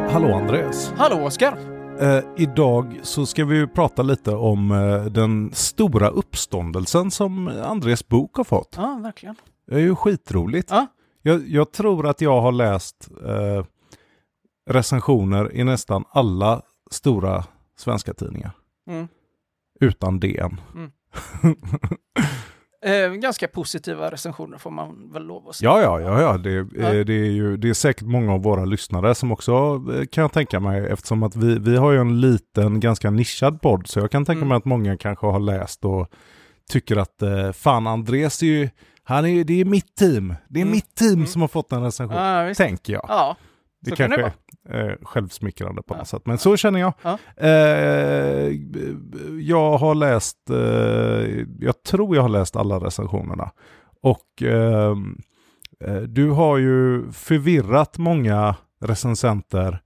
Hallå Andreas. Hallå Oskar. Idag så ska vi prata lite om den stora uppståndelsen som Andreas bok har fått. Ja, verkligen. Det är ju skitroligt. Ja. Jag tror att jag har läst recensioner i nästan alla stora svenska tidningar. Mm. Utan DN. Mm. Ganska positiva recensioner får man väl lov att säga. Ja. Det är säkert många av våra lyssnare som också kan jag tänka mig, eftersom att vi har ju en liten, ganska nischad podd, så jag kan tänka mig att många kanske har läst och tycker att fan, Andreas är ju, det är mitt team. Det är mitt team som har fått en recension, tänker jag. Ja. Det kanske är självsmickrande på något sätt. Men så känner jag. Ja. Jag har läst, jag tror jag har läst alla recensionerna. Och du har ju förvirrat många recensenter.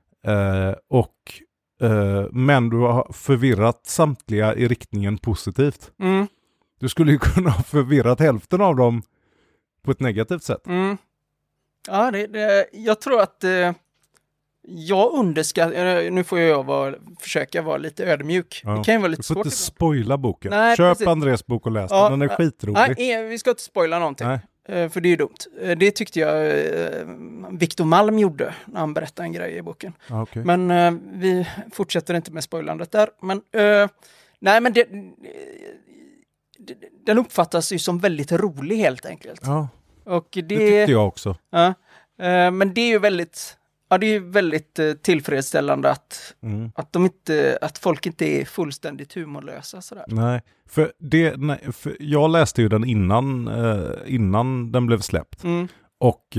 Men du har förvirrat samtliga i riktningen positivt. Mm. Du skulle ju kunna ha förvirrat hälften av dem på ett negativt sätt. Mm. Ja, jag tror att jag underskattar, nu får jag försöka vara lite ödmjuk. Ja. Det kan ju vara lite svårt. Du får inte spoila boken. Nej, Köp precis. Andreas bok och läs den. Den är skitrolig. Nej, vi ska inte spoila någonting. Nej. För det är ju dumt. Det tyckte jag Victor Malm gjorde när han berättade en grej i boken. Ah, okay. Men vi fortsätter inte med spoilandet där. Men nej, men den uppfattas ju som väldigt rolig helt enkelt. Ja, Och det tyckte jag också. Ja, men det är ju väldigt, det är väldigt tillfredsställande att folk inte är fullständigt humorlösa sådär. Nej, för jag läste ju den innan den blev släppt. Och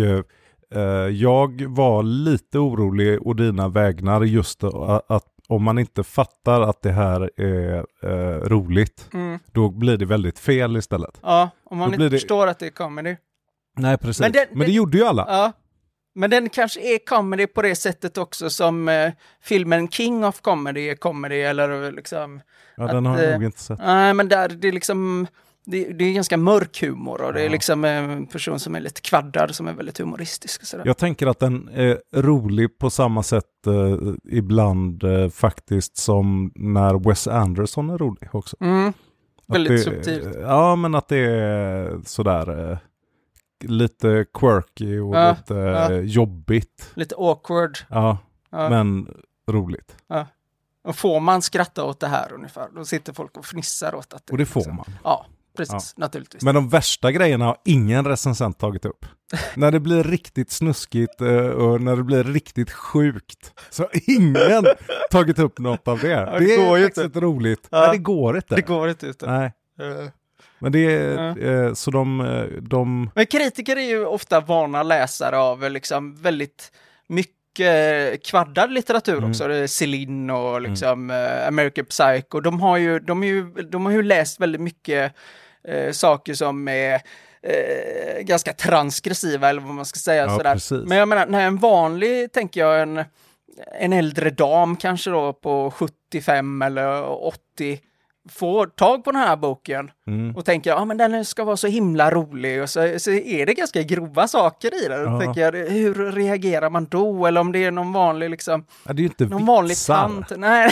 jag var lite orolig å dina vägnar, just att om man inte fattar att det här är roligt, då blir det väldigt fel istället. Ja, om man inte förstår att det är comedy. Nej, precis. Men det gjorde ju alla. Ja, men den kanske är comedy på det sättet också som filmen King of Comedy är comedy, eller liksom... Ja, den har jag nog inte sett. Nej, men där det är liksom... Det är ganska mörk humor och det är liksom en person som är lite kvaddad som är väldigt humoristisk. Och sådär. Jag tänker att den är rolig på samma sätt ibland faktiskt som när Wes Anderson är rolig också. Väldigt subtilt. Ja, men att det är sådär lite quirky och lite jobbigt. Lite awkward. Ja, men roligt. Ja. Och får man skratta åt det här ungefär, då sitter folk och fnissar åt att det. Och det får man. Ja. Precis, naturligtvis. Men de värsta grejerna har ingen recensent tagit upp. När det blir riktigt snuskigt och när det blir riktigt sjukt, så har ingen tagit upp något av det. Det är faktiskt roligt. Ja. Nej, det går inte. Det går inte ut. Nej. Men det är så de... Men kritiker är ju ofta vana läsare av liksom väldigt mycket kvaddad litteratur också. Det är Celine och liksom American Psycho. De har ju läst väldigt mycket saker som är ganska transgressiva, eller vad man ska säga. Ja, sådär. Precis. Men jag menar, när en vanlig, tänker jag, en äldre dam kanske då på 75 eller 80 får tag på den här boken och tänker, men den ska vara så himla rolig, och så är det ganska grova saker i den. Då tänker jag, hur reagerar man då? Eller om det är någon vanlig liksom, det är ju inte någon vanlig tant. Nej.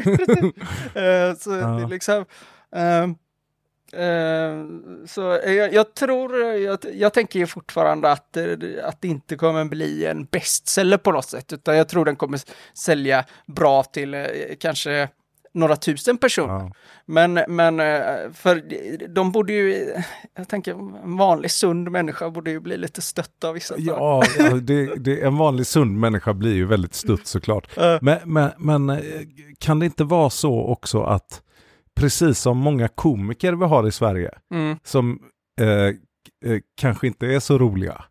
Så det är liksom så jag tänker ju fortfarande att det inte kommer bli en bestseller på något sätt, utan jag tror den kommer sälja bra till kanske några tusen personer. Ja. Men för de borde ju, jag tänker, en vanlig sund människa borde ju bli lite stött av vissa. Ja, en vanlig sund människa blir ju väldigt stött såklart. Men kan det inte vara så också att precis som många komiker vi har i Sverige som kanske inte är så roliga,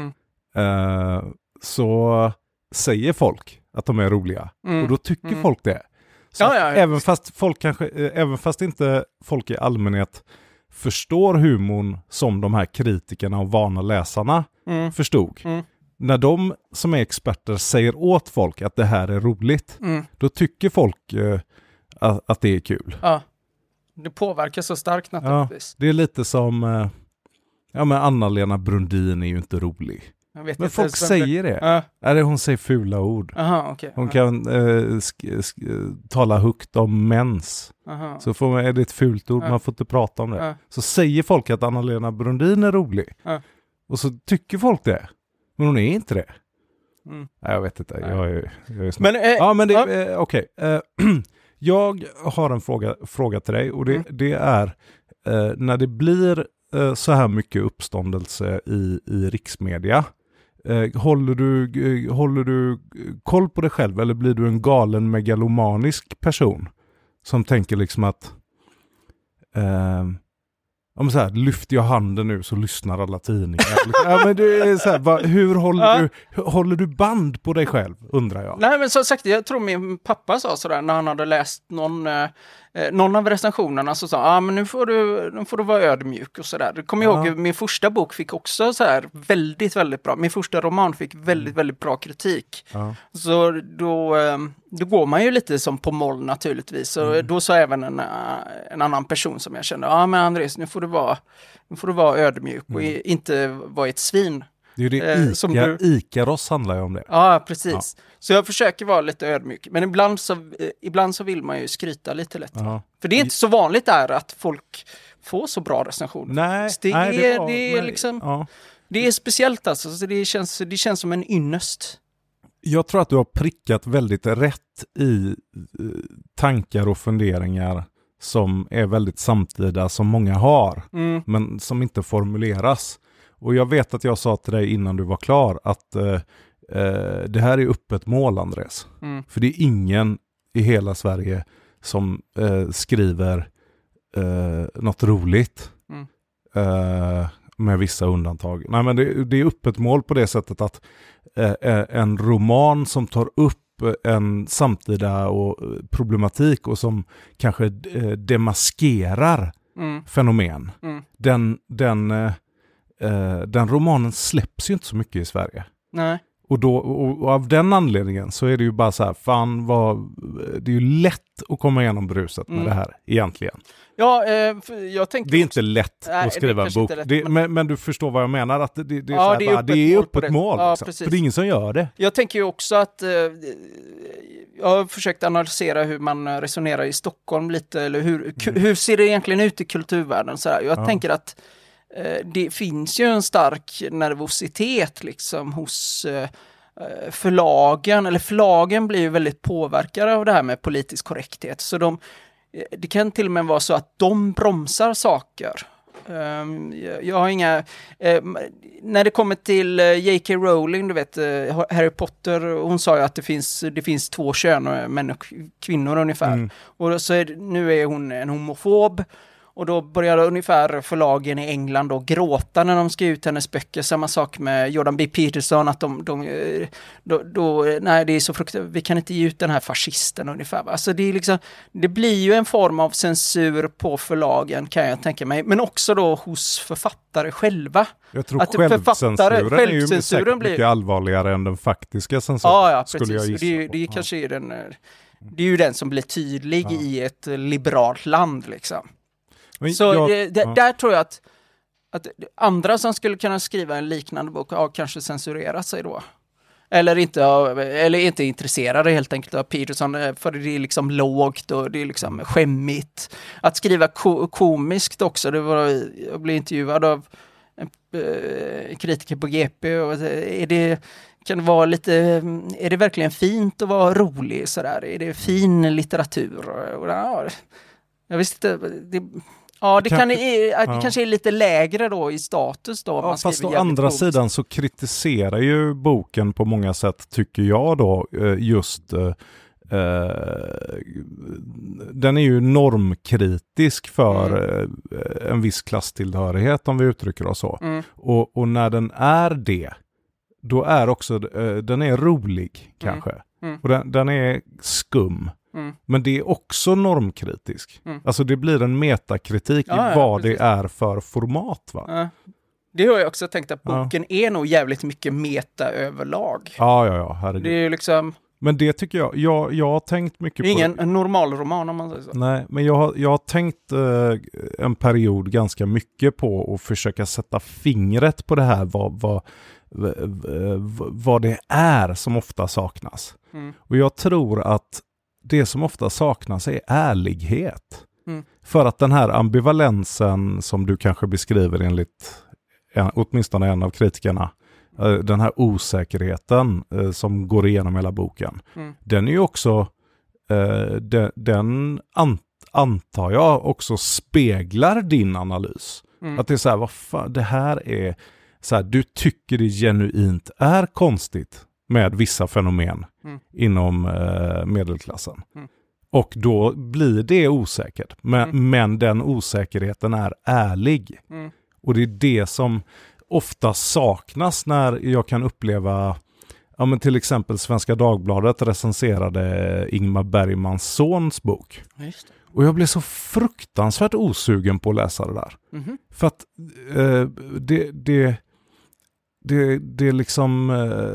så säger folk att de är roliga. Och då tycker folk det. Så även fast inte folk i allmänhet förstår humorn som de här kritikerna och vana läsarna förstod. När de som är experter säger åt folk att det här är roligt, då tycker folk att det är kul. Ja. Det påverkar så starkt naturligtvis. Ja, det är lite som men Anna-Lena Brundin är ju inte rolig. Men folk säger det. Eller hon säger fula ord. Aha, okay. Hon kan tala högt om mens. Så är det ett fult ord, man får inte prata om det. Så säger folk att Anna-Lena Brundin är rolig. Och så tycker folk det. Men hon är inte det. Nej, jag vet inte. Jag är men okej. Jag har en fråga till dig. Och det är när det blir så här mycket uppståndelse i riksmedia. Håller du koll på dig själv, eller blir du en galen megalomanisk person som tänker liksom att om så här, lyfter jag handen nu så lyssnar alla tidningar. Ja, men det är så här, hur håller du band på dig själv, undrar jag. Nej, men som sagt, jag tror min pappa sa sådär när han hade läst någon av recensionerna, så sa men nu får du vara ödmjuk och sådär. Jag kommer ihåg, min första bok fick också så här väldigt, väldigt bra. Min första roman fick väldigt, väldigt bra kritik. Så då går man ju lite som på moll naturligtvis. Så då sa även en annan person som jag kände, men Andreas, nu får du vara ödmjuk och inte vara ett svin. Det är ju det Ikaros handlar ju om det. Ja, precis. Så jag försöker vara lite ödmjuk. Men ibland så vill man ju skryta lite lätt. För det är inte så vanligt där att folk får så bra recensioner. Nej, det är speciellt alltså. Så det känns som en ynnest. Jag tror att du har prickat väldigt rätt i tankar och funderingar som är väldigt samtida, som många har. Men som inte formuleras. Och jag vet att jag sa till dig innan du var klar att det här är öppet mål, Andres. För det är ingen i hela Sverige som skriver något roligt. Med vissa undantag. Nej, men det är öppet mål på det sättet att en roman som tar upp en samtida problematik och som kanske demaskerar fenomen. Den romanen släpps ju inte så mycket i Sverige. Nej. Och av den anledningen så är det ju bara så här, det är ju lätt att komma igenom bruset med det här egentligen. Ja, jag tänkte det är inte lätt att skriva en bok. Men du förstår vad jag menar, att det är öppet mål. Ja, liksom. För det är ingen som gör det. Jag tänker ju också att jag har försökt analysera hur man resonerar i Stockholm lite, eller hur ser det egentligen ut i kulturvärlden så här. Jag tänker att det finns ju en stark nervositet liksom hos förlagen blir ju väldigt påverkade av det här med politisk korrekthet. Så det kan till och med vara så att de bromsar saker. Jag har inga... när det kommer till J.K. Rowling, du vet, Harry Potter, hon sa ju att det finns 2 kön, män och kvinnor ungefär. Och så nu är hon en homofob. Och då började ungefär förlagen i England då gråta när de skrev ut hennes böcker. Samma sak med Jordan B. Peterson, att nej, det är så fruktansvärt, vi kan inte ge ut den här fascisten ungefär. Alltså det är liksom, det blir ju en form av censur på förlagen, kan jag tänka mig. Men också då hos författare själva. Jag tror att självcensuren är ju säkert mycket allvarligare än den faktiska censuren. Ja, skulle jag gissa. Det kanske är det är ju den som blir tydlig i ett liberalt land liksom. Så där tror jag att andra som skulle kunna skriva en liknande bok har kanske censurerat sig då. Eller inte intresserade helt enkelt av Peterson, för det är liksom lågt och det är liksom skämmigt. Att skriva komiskt också, jag blev intervjuad av en kritiker på GP och är det verkligen fint att vara rolig sådär? Är det fin litteratur? Jag visste inte, det kanske är lite lägre då i status då. Ja, fast å andra sidan så kritiserar ju boken på många sätt, tycker jag då, just den är ju normkritisk för en viss klasstillhörighet, om vi uttrycker oss så. Och när den är det, då är också den är rolig kanske. Och den är skum. Men det är också normkritisk. Alltså det blir en metakritik i vad det är för format, va? Det har jag också tänkt att boken är nog jävligt mycket meta överlag. Ja, herregud. Det är liksom... Men det tycker jag har tänkt mycket på... Ingen normalroman om man säger så. Nej, men jag har tänkt en period ganska mycket på att försöka sätta fingret på det här. vad det är som ofta saknas. Och jag tror att det som ofta saknas är ärlighet. För att den här ambivalensen som du kanske beskriver enligt åtminstone en av kritikerna, den här osäkerheten som går igenom hela boken, den är ju också den antar jag också speglar din analys. Att det är så här, vad fan, det här är så här, du tycker det genuint är konstigt med vissa fenomen inom medelklassen. Och då blir det osäkert. Men den osäkerheten är ärlig. Och det är det som ofta saknas när jag kan uppleva, ja men till exempel Svenska Dagbladet recenserade Ingmar Bergmans sons bok. Just det. Och jag blev så fruktansvärt osugen på att läsa det där. För att det liksom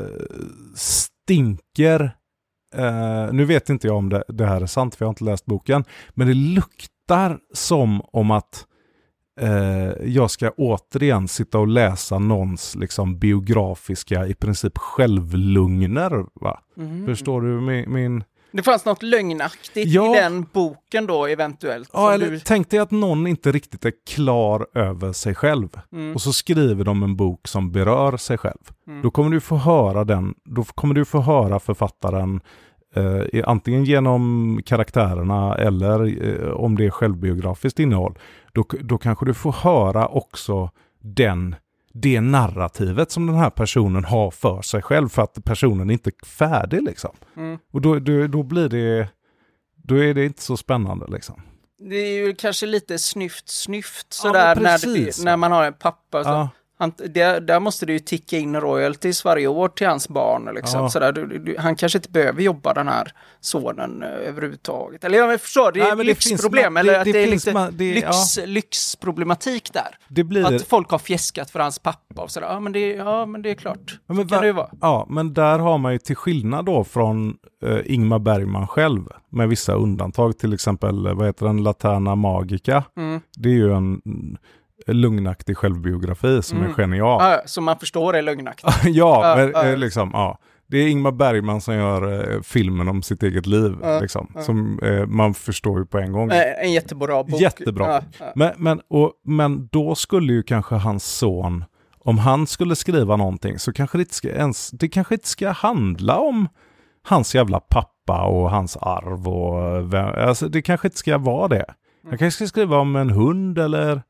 stinker. Nu vet inte jag om det här är sant, för jag har inte läst boken. Men det luktar som om att jag ska återigen sitta och läsa någons liksom biografiska, i princip självlugner. Va? Förstår du min... Det fanns något lögnaktigt i den boken då eventuellt. Ja, eller tänk dig att någon inte riktigt är klar över sig själv. Och så skriver de en bok som berör sig själv. Då kommer du få höra författaren antingen genom karaktärerna eller om det är självbiografiskt innehåll. Då kanske du får höra också det narrativet som den här personen har för sig själv, för att personen inte är färdig liksom. Och då är det inte så spännande liksom. Det är ju kanske lite snyft sådär, när man har en pappa så. Där måste du ju ticka in royalties varje år till hans barn liksom. Sådär, han kanske inte behöver jobba, den här sonen överhuvudtaget. Eller jag förstår, det är lyxproblem. Eller att det är lite lyxproblematik där. Att folk har fjäskat för hans pappa och sådär. Ja, men det är klart. Ja, men kan det vara. Ja, men där har man ju till skillnad då från Ingmar Bergman själv, med vissa undantag, till exempel, vad heter den, Laterna Magica. Det är ju en lugnaktig självbiografi som är genial. Ja, som man förstår är lugnaktig. Liksom, det är Ingmar Bergman som gör filmen om sitt eget liv. Liksom, som man förstår ju på en gång. En jättebra bok. Jättebra. Men då skulle ju kanske hans son, om han skulle skriva någonting, så kanske det kanske inte ska handla om hans jävla pappa och hans arv. Alltså, det kanske inte ska vara det. Jag kanske ska skriva om en hund eller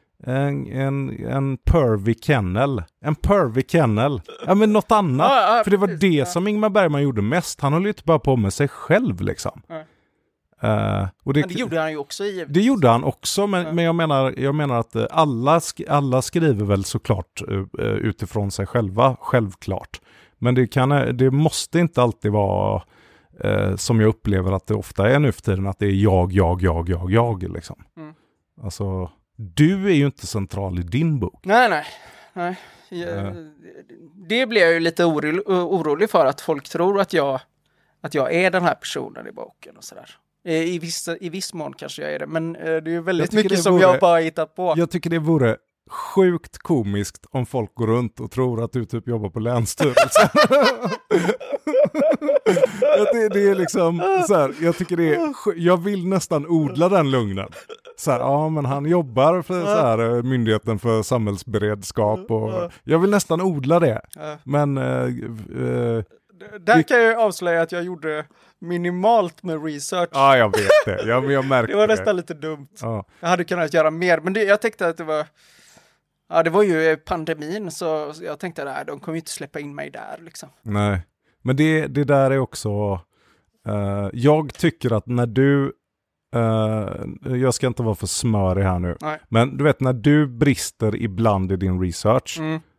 en pervy kennel. En pervy kennel. Ja, men något annat. För det var det som Ingmar Bergman gjorde mest. Han höll ju inte bara på med sig själv liksom. Och men det gjorde han ju också. Det gjorde han också, men jag menar att alla skriver väl såklart utifrån sig själva, självklart. Men det måste inte alltid vara som jag upplever att det ofta är nu för tiden, att det är jag liksom. Alltså, du är ju inte central i din bok. Nej. Det blir jag ju lite orolig för, att folk tror att jag är den här personen i boken och sådär. I viss mån kanske jag är det, men det är ju väldigt mycket som jag bara hittat på. Jag tycker det vore sjukt komiskt om folk går runt och tror att du typ jobbar på Länsstyrelsen. det är liksom så här, jag tycker jag vill nästan odla den lugnen. Så här, men han jobbar för så här, Myndigheten för samhällsberedskap, och jag vill nästan odla det. Men där kan jag avslöja att jag gjorde minimalt med research. Ja, jag vet det. Jag märkte det var nästan lite dumt. Ja. Jag hade kunnat göra mer, men jag tänkte att det var... Ja, det var ju pandemin, så jag tänkte att de kommer ju inte släppa in mig där liksom. Nej, men det där är också... jag tycker att när du... jag ska inte vara för smörig här nu. Nej. Men du vet, när du brister ibland i din research,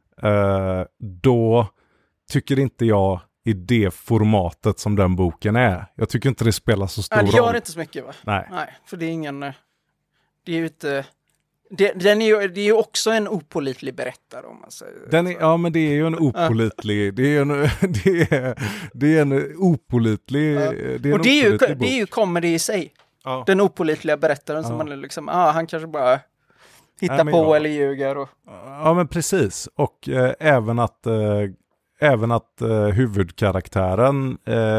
då tycker inte jag i det formatet som den boken är. Jag tycker inte det spelar så stor roll. Det gör inte så mycket, va? Nej, för det är ingen... Det är ju inte... Det är ju också en opålitlig berättare, om man säger. Ja, men det är ju en opålitlig... det är en opålitlig... Och det är ju comedy i sig. Ja. Den opålitliga berättaren som man liksom... han kanske bara hittar på eller ljuger. Och... Ja, men precis. Och även att huvudkaraktären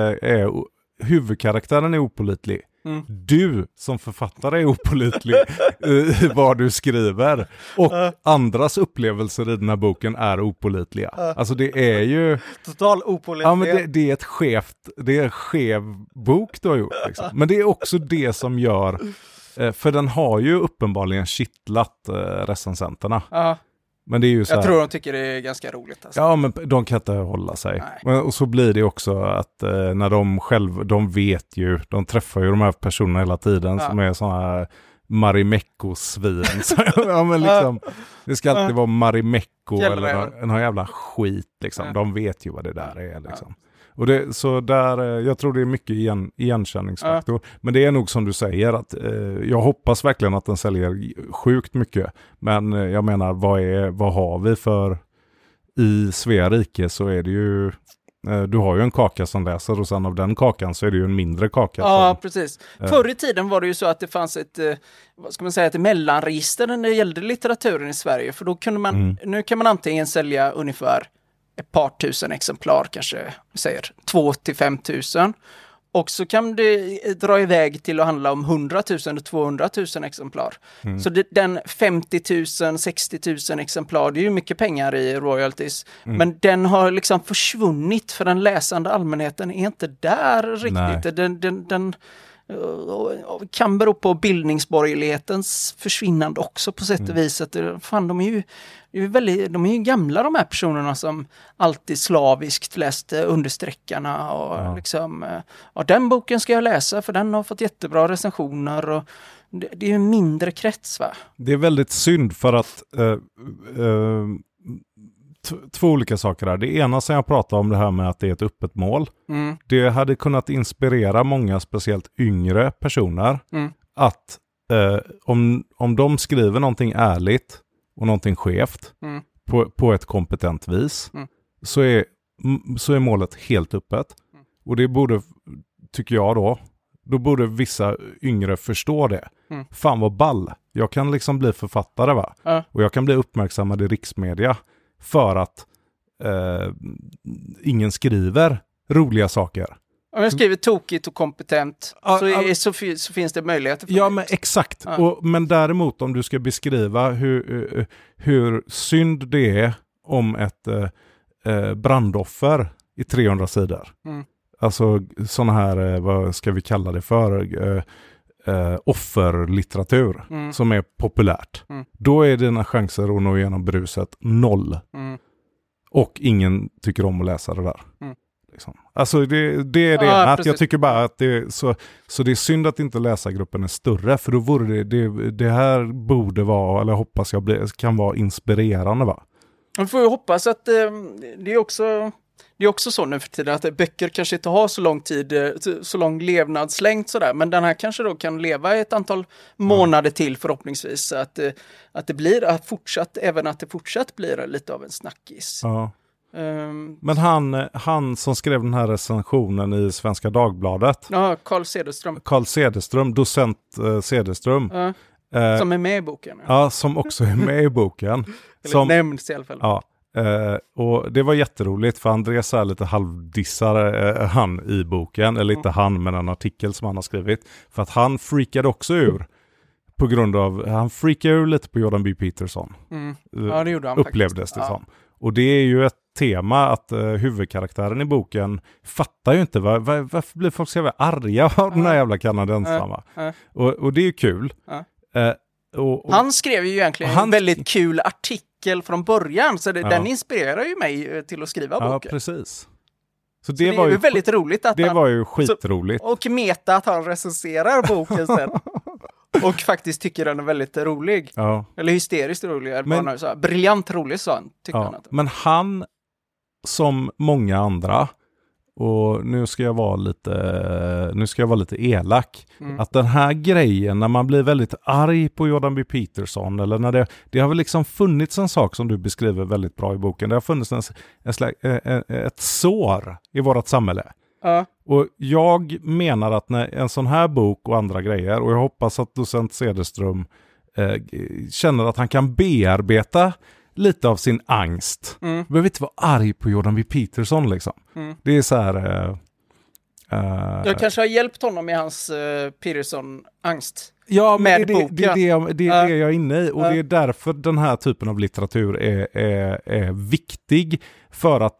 är opålitlig. Du som författare är opålitlig i vad du skriver. Och andras upplevelser i den här boken är opålitliga. Alltså det är ju... Total opålitlighet. Ja, men det är en skev bok du har gjort. Liksom. Men det är också det som gör... För den har ju uppenbarligen kittlat recensenterna. Men det är ju så jag tror de tycker det är ganska roligt. Alltså. Ja, men de kan inte hålla sig. Och så blir det också att när de vet ju, de träffar ju de här personerna hela tiden som är sådana här Marimekko-svin. Ja, men liksom, det ska alltid vara Marimekko eller någon jävla skit. Liksom. De vet ju vad det där är. Liksom. Och så där, jag tror det är mycket igenkänningsfaktor. Men det är nog som du säger att jag hoppas verkligen att den säljer sjukt mycket. Men jag menar, vad har vi för i Svea rike så är det ju du har ju en kaka som läser och sen av den kakan så är det ju en mindre kaka. Ja, precis. Förr i tiden var det ju så att det fanns ett mellanregister när det gällde litteraturen i Sverige. För då kunde nu kan man antingen sälja ungefär ett par tusen exemplar, kanske säger 2 till 5 000. Och så kan det dra iväg till att handla om 100 000 och 200 000 exemplar. Så den 50 000, 60 000 exemplar, det är ju mycket pengar i royalties. Men den har liksom försvunnit för den läsande allmänheten är inte där riktigt. Den kan bero på bildningsborgerlighetens försvinnande också på sätt och vis. Att, fan, de är ju gamla de här personerna som alltid slaviskt läste understreckarna och liksom, den boken ska jag läsa för den har fått jättebra recensioner och det är ju en mindre krets, va? Det är väldigt synd för att två olika saker här. Det ena som jag pratade om det här med att det är ett öppet mål. Det hade kunnat inspirera många speciellt yngre personer att om de skriver någonting ärligt och någonting skevt på ett kompetent vis så är målet helt öppet. Och det borde, tycker jag då borde vissa yngre förstå det. Fan vad ball. Jag kan liksom bli författare, va? Och jag kan bli uppmärksammad i riksmedia för att ingen skriver roliga saker. Om jag skriver tokigt och kompetent så finns det möjligheter. Ja, men exakt. Men däremot om du ska beskriva hur synd det är om ett brandoffer i 300 sidor. Alltså sådana här, vad ska vi kalla det för? Offerlitteratur som är populärt. Då är dina chanser att nå igenom bruset 0. Och ingen tycker om att läsa det där. Liksom. Alltså det är det att jag tycker bara att det så det är synd att inte läsargruppen är större, för då vore det här borde vara, eller hoppas jag kan vara inspirerande, va? Man får ju hoppas att det är också så nu för tiden att böcker kanske inte har så lång tid, så lång levnadslängd sådär, men den här kanske då kan leva ett antal månader till förhoppningsvis, så att det blir att det fortsatt blir lite av en snackis. Ja. Men han som skrev den här recensionen i Svenska Dagbladet. Ja, Carl Cederström, docent Cederström. Som är med i boken. Ja, som också är med i boken. Eller nämns i alla fall. Ja. Och det var jätteroligt för Andreas är lite halvdissar han i boken, eller inte han, men en artikel som han har skrivit, för att han freakade också ur på grund av, han freakade ur lite på Jordan B. Peterson. Ja, det gjorde han upplevdes faktiskt. Det som. Och det är ju ett tema att huvudkaraktären i boken fattar ju inte varför blir folk så jävla arga av den här jävla kanadensarna. Och det är ju kul. Och han skrev ju egentligen en väldigt kul artikel från början, så den inspirerar ju mig till att skriva boken. Ja, precis. Så det var ju väldigt roligt att det var ju skitroligt. Och meta att han recenserar boken sen. Och faktiskt tycker den är väldigt rolig. Ja. Eller hysteriskt rolig. Men, så briljant rolig, så tyckte han. Men han, som många andra, och nu ska jag vara lite elak, att den här grejen när man blir väldigt arg på Jordan B. Peterson, eller när det har väl liksom funnits en sak som du beskriver väldigt bra i boken, det har funnits ett sår i vårt samhälle. Och jag menar att när en sån här bok och andra grejer, och jag hoppas att docent Cederström känner att han kan bearbeta lite av sin angst. Du behöver inte vara arg på Jordan B. Peterson liksom. Det är så här... jag kanske har hjälpt honom med hans Peterson-angst. Ja, men det är det jag är inne i. Och det är därför den här typen av litteratur är viktig. För att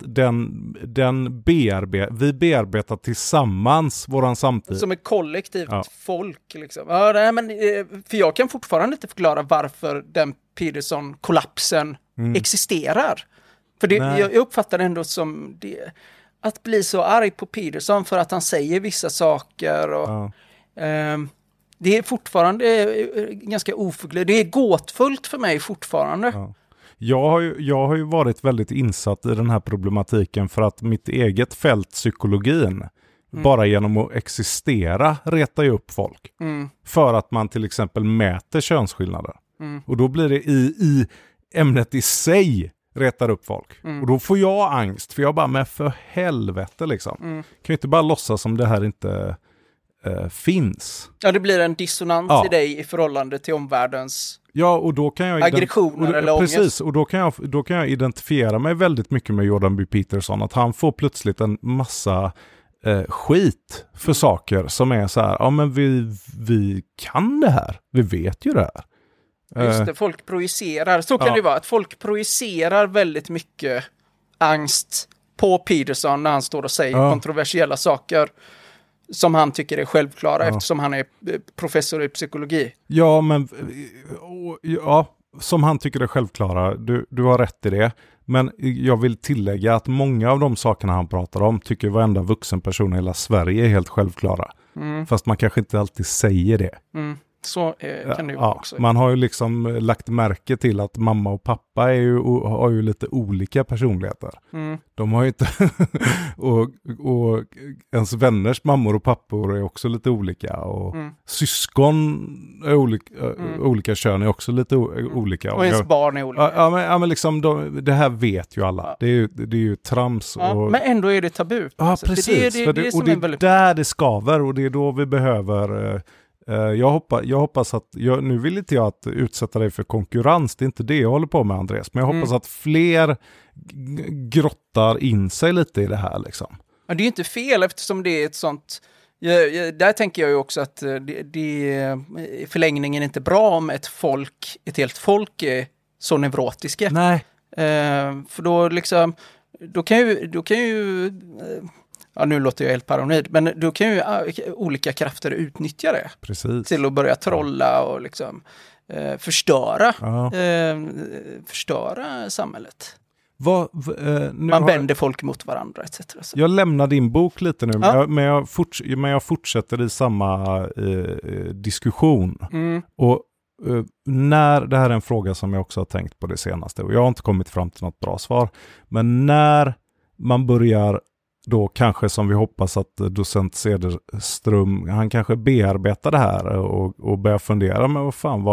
vi bearbetar tillsammans våran samtid. Som ett kollektivt folk. Liksom. Ja, nej, men, för jag kan fortfarande inte förklara varför den Peterson-kollapsen existerar. För det, jag uppfattar det ändå som det, att bli så arg på Peterson för att han säger vissa saker. Och, det är fortfarande ganska oförklarligt. Det är gåtfullt för mig fortfarande. Ja. Jag har ju varit väldigt insatt i den här problematiken för att mitt eget fält, psykologin, bara genom att existera retar ju upp folk. För att man till exempel mäter könsskillnader. Och då blir det i ämnet i sig retar upp folk. Och då får jag angst, för jag bara, men för helvete liksom. Kan ju inte bara låtsas som det här inte finns. Ja, det blir en dissonans i dig i förhållande till omvärldens och då kan jag aggressioner eller ångest. Precis, och då kan jag identifiera mig väldigt mycket med Jordan B. Peterson, att han får plötsligt en massa skit för saker som är så här, ja men vi kan det här, vi vet ju det här. Just det, folk projicerar, så kan det vara, att folk projicerar väldigt mycket angst på Peterson när han står och säger kontroversiella saker som han tycker är självklara eftersom han är professor i psykologi. Ja, men som han tycker är självklara, du har rätt i det. Men jag vill tillägga att många av de sakerna han pratar om tycker varenda vuxen person i hela Sverige är helt självklara. Fast man kanske inte alltid säger det. Så kan det ju också. Man har ju liksom lagt märke till att mamma och pappa har ju lite olika personligheter. De har ju inte... och ens vänners mammor och pappor är också lite olika. Och syskon är olika kön är också lite olika. Och ens barn är olika. Ja, men liksom det här vet ju alla. Det är ju trams. Ja, men ändå är det tabu. Ja, alltså, precis. Det är väldigt... där det skaver, och det är då vi behöver... Jag hoppas att, nu vill inte jag att utsätta dig för konkurrens, det är inte det jag håller på med, Andreas, men jag hoppas att fler grottar in sig lite i det här liksom. Ja, det är ju inte fel eftersom det är ett sånt, där tänker jag ju också att det i förlängningen inte bra om ett helt folk är så neurotiska. Nej. För då liksom, då kan ju ja, nu låter jag helt paranoid, men då kan ju olika krafter utnyttja det. Precis. Till att börja trolla och liksom förstöra samhället. Man vänder folk mot varandra, etc. Så. Jag lämnar din bok lite nu, men jag fortsätter i samma diskussion. Och när, det här är en fråga som jag också har tänkt på det senaste, och jag har inte kommit fram till något bra svar, men när man börjar då kanske, som vi hoppas att docent Cederström, han kanske bearbetar det här och börjar fundera, men vad fan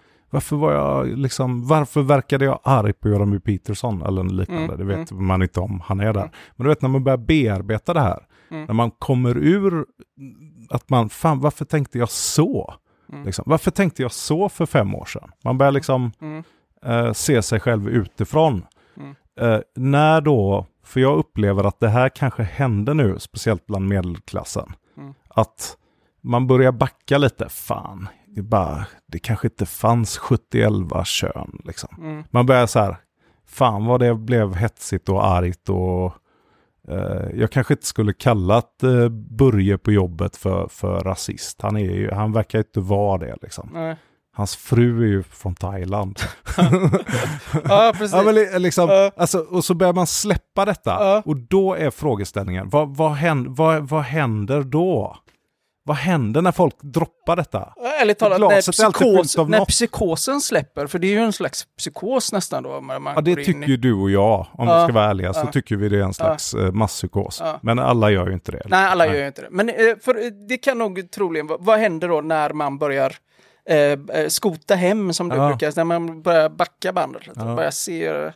varför verkade jag arg på Jordan B. Peterson eller liknande, det vet man inte om han är där. Men du vet, när man börjar bearbeta det här, när man kommer ur att man, fan varför tänkte jag så? Liksom, varför tänkte jag så för 5 år sedan? Man börjar liksom se sig själv utifrån. När då, för jag upplever att det här kanske händer nu, speciellt bland medelklassen. Att man börjar backa lite. Fan, det kanske inte fanns 70-11 kön. Liksom. Man börjar så här, fan vad det blev hetsigt och argt. Och jag kanske inte skulle kallat Börje på jobbet för rasist. Han verkar inte vara det liksom. Nej. Hans fru är ju från Thailand. Ja, precis. Ja, men liksom, alltså, och så börjar man släppa detta. Och då är frågeställningen, vad händer då? Vad händer när folk droppar detta? Eller talat, när psykosen släpper, för det är ju en slags psykos nästan då. Ja, det tycker ju du och jag, om vi ska vara ärliga, så tycker vi det är en slags masspsykos. Men alla gör ju inte det. Nej, alla gör ju inte det. Men för det kan nog troligen, vad händer då när man börjar skota hem, som du brukar, när man börjar backa bandet lite, börjar se...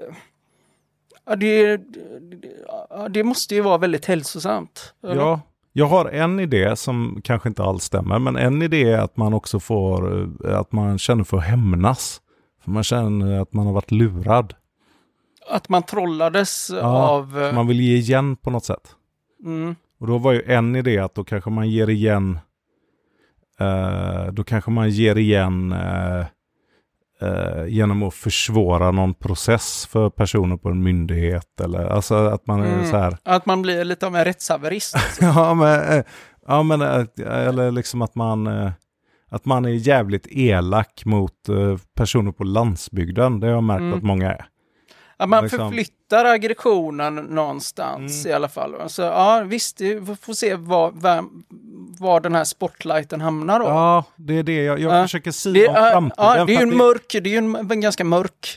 det måste ju vara väldigt hälsosamt. Eller? Ja. Jag har en idé som kanske inte alls stämmer, men en idé är att man också får, att man känner för att hämnas. För man känner att man har varit lurad. Att man trollades av... Man vill ge igen på något sätt. Mm. Och då var ju en idé att då kanske man ger igen genom att försvåra någon process för personer på en myndighet, eller alltså att man är så här... Att man blir lite av en rättshaverist. Eller liksom att man är jävligt elak mot personer på landsbygden. Det har jag märkt att många är. Att man förflyttar aggressionen någonstans i alla fall. Alltså, ja, visst, vi får se var den här spotlighten hamnar då. Ja, det är det. Jag försöker se om framtiden. Ja, det är ju en ganska mörk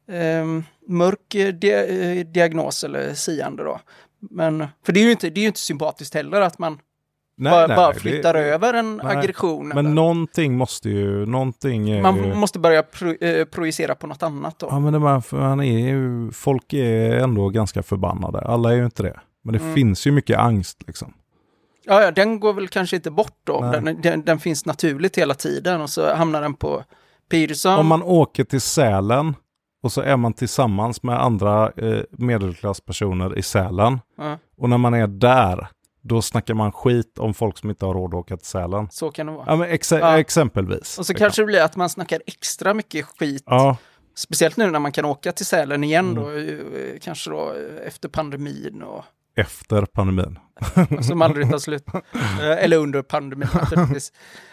diagnos eller siande då. Men, för det är ju inte sympatiskt heller att man bara flyttar över en aggression. Men någonting måste ju... måste börja projicera på något annat då. Ja, men folk är ändå ganska förbannade. Alla är ju inte det. Men det finns ju mycket angst liksom. Ja, den går väl kanske inte bort då. Den finns naturligt hela tiden och så hamnar den på Pearson. Om man åker till Sälen och så är man tillsammans med andra medelklasspersoner i Sälen. Och när man är där, då snackar man skit om folk som inte har råd att åka till Sälen. Så kan det vara. Ja, men exempelvis. Och så kanske det blir att man snackar extra mycket skit. Ja. Speciellt nu när man kan åka till Sälen igen då. Kanske då efter pandemin. Efter pandemin. Som aldrig tar slut. Eller under pandemin naturligtvis.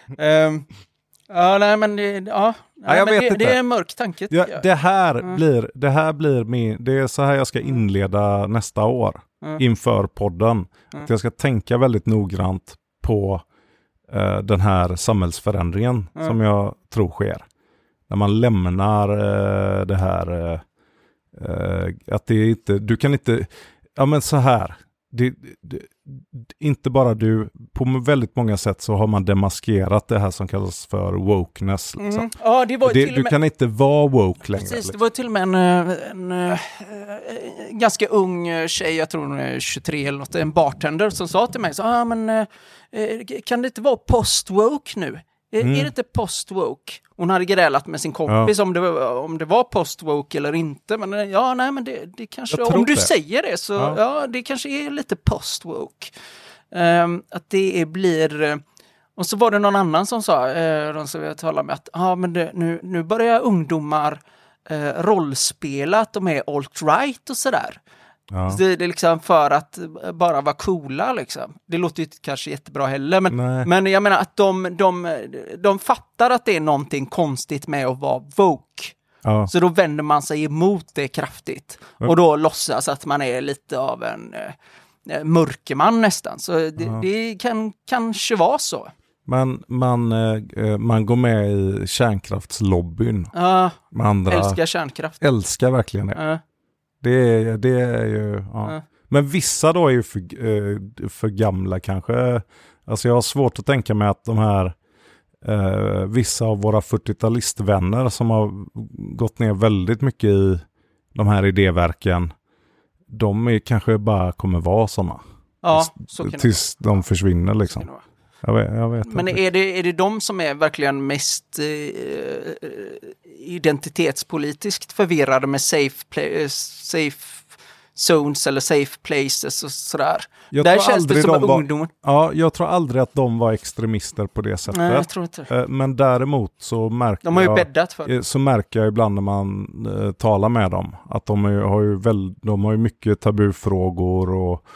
Det är en mörk tanke. Det här blir det är så här jag ska inleda nästa år inför podden. Att jag ska tänka väldigt noggrant på den här samhällsförändringen som jag tror sker. När man lämnar det här att det inte, du kan inte, ja men så här. Inte bara du, på väldigt många sätt så har man demaskerat det här som kallas för wokeness. Liksom. Ja, det var du kan inte vara woke längre. Precis, det var till och med en ganska ung tjej, jag tror hon är 23 eller något, en bartender som sa till mig så, kan det inte vara post-woke nu? Är det inte post-woke? Hon hade grälat med sin kompis om det var post-woke eller inte. Men men det kanske... Om du säger det så det kanske är lite post-woke. Att det blir... Och så var det någon annan som sa, de som jag talade med, att nu börjar ungdomar rollspela att de är alt-right och sådär. Ja. Så det är liksom för att bara vara coola liksom. Det låter ju kanske jättebra heller, men jag menar att de fattar att det är någonting konstigt med att vara woke. Ja. Så då vänder man sig emot det kraftigt. Och då låtsas att man är lite av en mörkerman nästan. Så det kan kanske vara så. Man går med i kärnkraftslobbyn. Ja, andra älskar kärnkraft. Älskar verkligen det. Ja. Det är ju... Ja. Men vissa då är ju för gamla kanske. Alltså jag har svårt att tänka mig att de här vissa av våra 40-talistvänner som har gått ner väldigt mycket i de här idéverken, de kanske bara kommer vara sådana. Ja, tills de försvinner liksom. Jag vet men inte. Är det de som är verkligen mest identitetspolitiskt förvirrade med safe zones eller safe places och sådär? Där känns det som ungdom. Ja, jag tror aldrig att de var extremister på det sättet. Nej, jag tror inte. Men däremot så märker de har ju bäddat för. Så märker jag ibland när man talar med dem att de har ju mycket tabufrågor och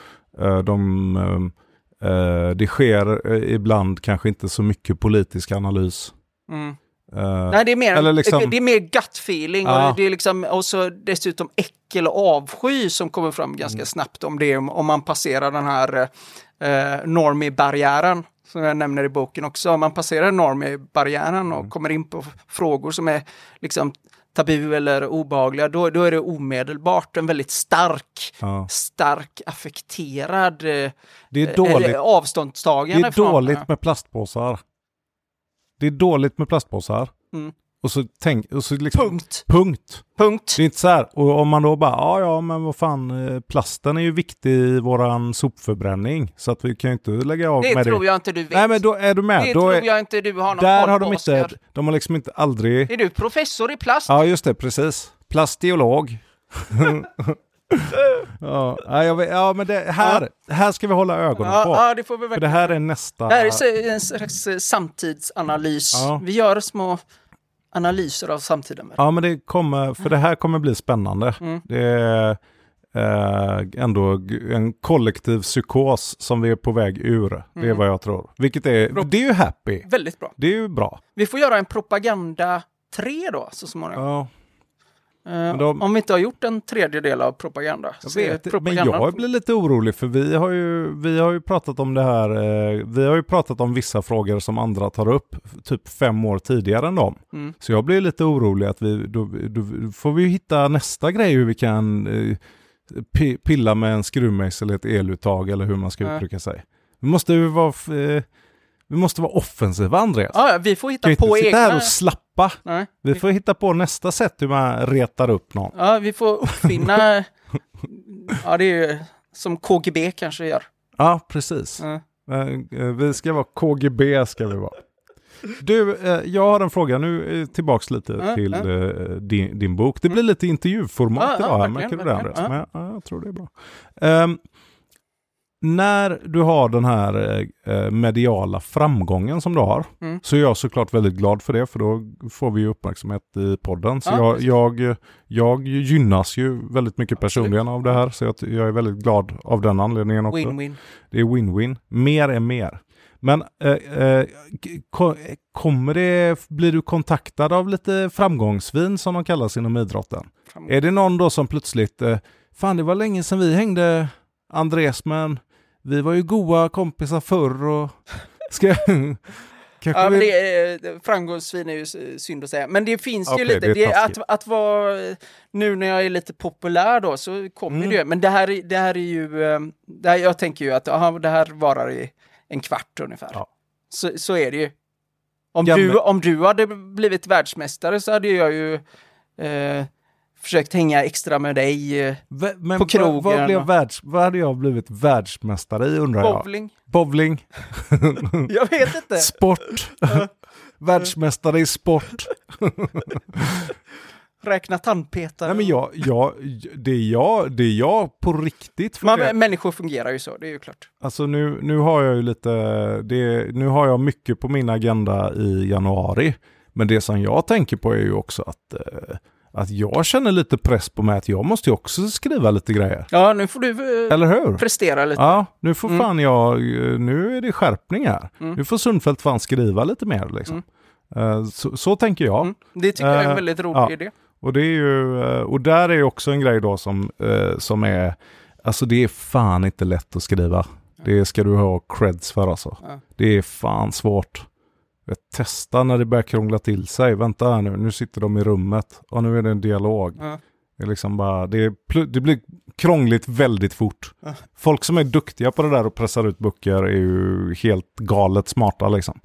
det sker ibland kanske inte så mycket politisk analys. Nej, det är mer, liksom, det är mer gut feeling och det är liksom, och så dessutom äckel och avsky som kommer fram ganska snabbt om man passerar den här normie-barriären som jag nämner i boken också. Om man passerar normie-barriären och kommer in på frågor som är liksom tabu eller obehagliga, då är det omedelbart en väldigt stark affekterad avståndstagande. Det är dåligt med plastpåsar. Det är dåligt med plastpåsar. Och så liksom, punkt. Det är inte så här. Och om man då bara, ja men vad fan, plasten är ju viktig i våran sopförbränning. Så att vi kan ju inte lägga av med det. Det tror jag inte du vet. Nej, men då är du med. Det tror jag inte du har någon där har de har liksom inte aldrig... Är du professor i plast? Ja, just det, precis. Plastiolog. Ja, men det här ska vi hålla ögonen på. Ja, det får vi verkligen. För det här är nästa... Det här är en slags samtidsanalys. Ja. Vi gör små analyser av samtiden. Ja, men det här kommer bli spännande. Det är ändå en kollektiv psykos som vi är på väg ur. Det är vad jag tror. Vilket det är ju happy. Väldigt bra. Det är ju bra. Vi får göra en propaganda 3 då, så småningom. Ja. Om vi inte har gjort en tredje del av propaganda. Men jag blir lite orolig för vi har ju pratat om det här. Vi har ju pratat om vissa frågor som andra tar upp typ 5 år tidigare än dem. Så jag blir lite orolig att då får vi hitta nästa grej hur vi kan pilla med en skruvmejsel eller ett eluttag eller hur man ska uttrycka sig. Vi måste vara offensiva, Andreas. Ja, vi får hitta på egna... sitta här och slappa. Nej. Vi får hitta på nästa sätt hur man retar upp någon. Ja, vi får uppfinna... ja, det är ju som KGB kanske gör. Ja, precis. Vi ska vara KGB, ska vi vara. Du, jag har en fråga nu tillbaks lite till din bok. Det blir lite intervjuformat idag här, märker du det, Andreas? Men jag tror det är bra. När du har den här mediala framgången som du har så är jag såklart väldigt glad för det, för då får vi ju uppmärksamhet i podden. Så jag gynnas ju väldigt mycket personligen av det här, så jag är väldigt glad av den anledningen också. Win-win. Det är win-win. Mer är mer. Men blir du kontaktad av lite framgångsvin som de kallas inom idrotten? Är det någon då som plötsligt, fan det var länge sedan vi hängde, Andres, men vi var ju goda kompisar förr och ja, men framgångsvin är ju synd att säga. Men det finns ju lite, att vara, nu när jag är lite populär då så kommer det. Men det här är ju, jag tänker ju att det här varar i en kvart ungefär. Ja. Så är det ju. Om du hade blivit världsmästare så hade jag ju försökt hänga extra med dig på krogen. Vad hade jag blivit världsmästare i, undrar jag? Bowling. Jag vet inte. Sport. Världsmästare i sport. Räkna tandpetare. Nej, men det är jag på riktigt. Människor fungerar ju så, det är ju klart. Alltså nu har jag ju nu har jag mycket på min agenda i januari. Men det som jag tänker på är ju också att jag känner lite press på mig att jag måste ju också skriva lite grejer. Ja, nu får du eller hur? Prestera lite. Ja, nu får nu är det skärpning här. Nu får Sundfeld fan skriva lite mer liksom. Så tänker jag. Det tycker jag är en väldigt rolig idé. Och det är ju, och där är ju också en grej då som är, alltså det är fan inte lätt att skriva. Det ska du ha creds för alltså. Det är fan svårt. Jag testar när det börjar krångla till sig. Vänta här nu sitter de i rummet och nu är det en dialog. Det är liksom bara, det blir krångligt väldigt fort. Folk som är duktiga på det där och pressar ut böcker är ju helt galet smarta liksom.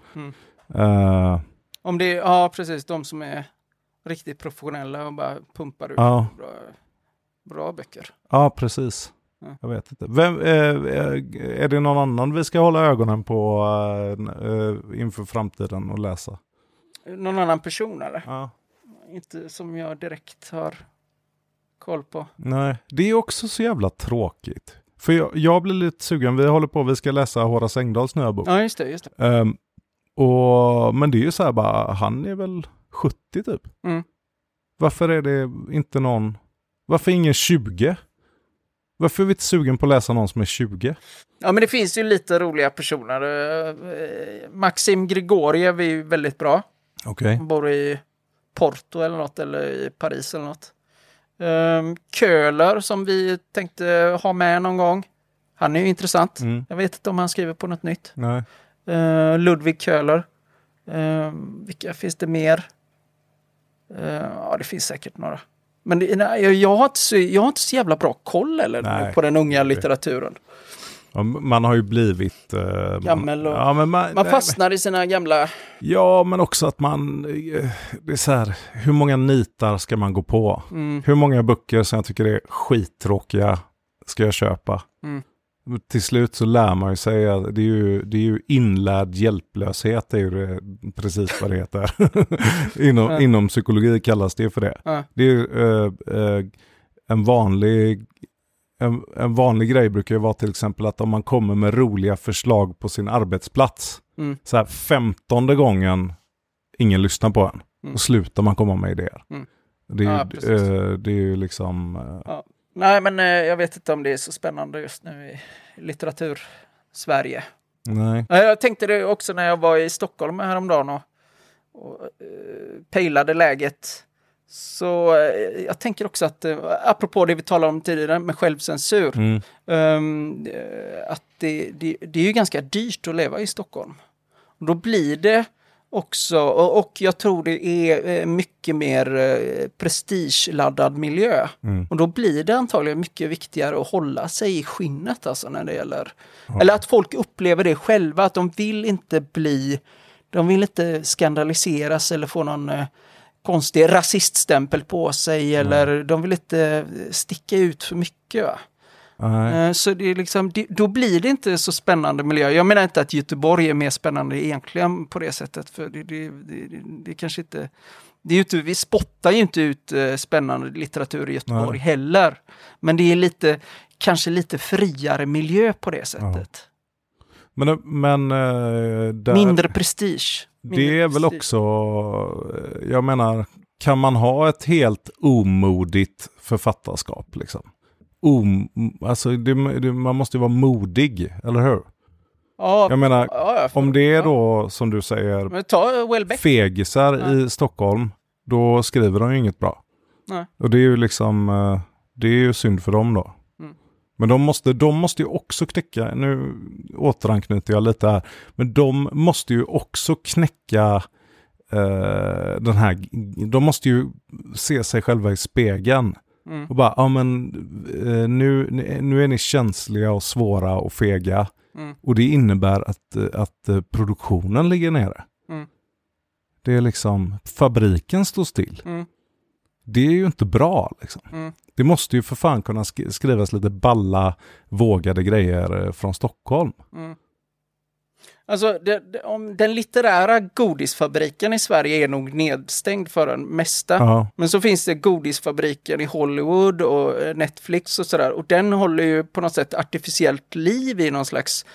Om det är, precis, de som är riktigt professionella och bara pumpar ut bra böcker. Ja, precis. Jag vet inte. Är det någon annan vi ska hålla ögonen på inför framtiden och läsa? Någon annan person eller? Ja. Inte som jag direkt har koll på. Nej, det är också så jävla tråkigt. För jag blir lite sugen. Vi ska läsa Horace Engdahls nya bok. Ja, just det. Men det är ju så här bara, han är väl 70 typ. Varför är det inte någon... Varför ingen 20? Varför är vi inte sugen på att läsa någon som är 20? Ja, men det finns ju lite roliga personer. Maxim Grigoriev är ju väldigt bra. Okej. Han bor i Porto eller något, eller i Paris eller något. Köhler som vi tänkte ha med någon gång. Han är ju intressant. Jag vet inte om han skriver på något nytt. Nej. Ludwig Köhler. Vilka finns det mer? Ja, det finns säkert några. Men jag har inte så jävla bra koll på den unga litteraturen. Ja, man har ju blivit... gammel och... man fastnar i sina gamla... Ja, men också att man... det är så här, hur många nitar ska man gå på? Hur många böcker som jag tycker är skittråkiga ska jag köpa? Till slut så lär man ju sig att det är ju inlärd hjälplöshet, det är ju det, precis vad det heter. inom psykologi kallas det för det. Det är ju en vanlig grej brukar ju vara till exempel att om man kommer med roliga förslag på sin arbetsplats, så här 15:e gången ingen lyssnar på en, och slutar man komma med idéer. Det är ju liksom... Nej, men jag vet inte om det är så spännande just nu i litteratur-Sverige. Nej. Jag tänkte det också när jag var i Stockholm häromdagen och pejlade läget. Så jag tänker också att, apropå det vi talade om tidigare med självcensur, att det är ju ganska dyrt att leva i Stockholm. Och då blir det också, och jag tror det är mycket mer prestigeladdad miljö. Och då blir det antagligen mycket viktigare att hålla sig i skinnet, alltså när det gäller, eller att folk upplever det själva, att de vill inte skandaliseras eller få någon konstig rasiststämpel på sig, eller de vill inte sticka ut för mycket, va? Så det är liksom, då blir det inte så spännande miljö. Jag menar inte att Göteborg är mer spännande egentligen på det sättet, för det kanske inte, det är ju inte, vi spottar ju inte ut spännande litteratur i Göteborg heller, men det är kanske lite friare miljö på det sättet. Men mindre prestige. Det är väl också, jag menar, kan man ha ett helt omodigt författarskap liksom? Alltså man måste ju vara modig, eller hur? Ja, jag menar, om det är då, som du säger, fegisar i Stockholm, då skriver de ju inget bra. Nej. Och det är ju liksom, det är ju synd för dem då. Men de måste ju också knäcka, nu återanknyter jag lite här, men de måste ju också knäcka den här, de måste ju se sig själva i spegeln. Och bara, nu är ni känsliga och svåra och fega. Och det innebär att produktionen ligger nere. Det är liksom, fabriken står still. Det är ju inte bra liksom. Det måste ju för fan kunna skrivas lite balla, vågade grejer från Stockholm. Alltså, om den litterära godisfabriken i Sverige är nog nedstängd för den mesta. Ja. Men så finns det godisfabriken i Hollywood och Netflix och sådär. Och den håller ju på något sätt artificiellt liv i någon slags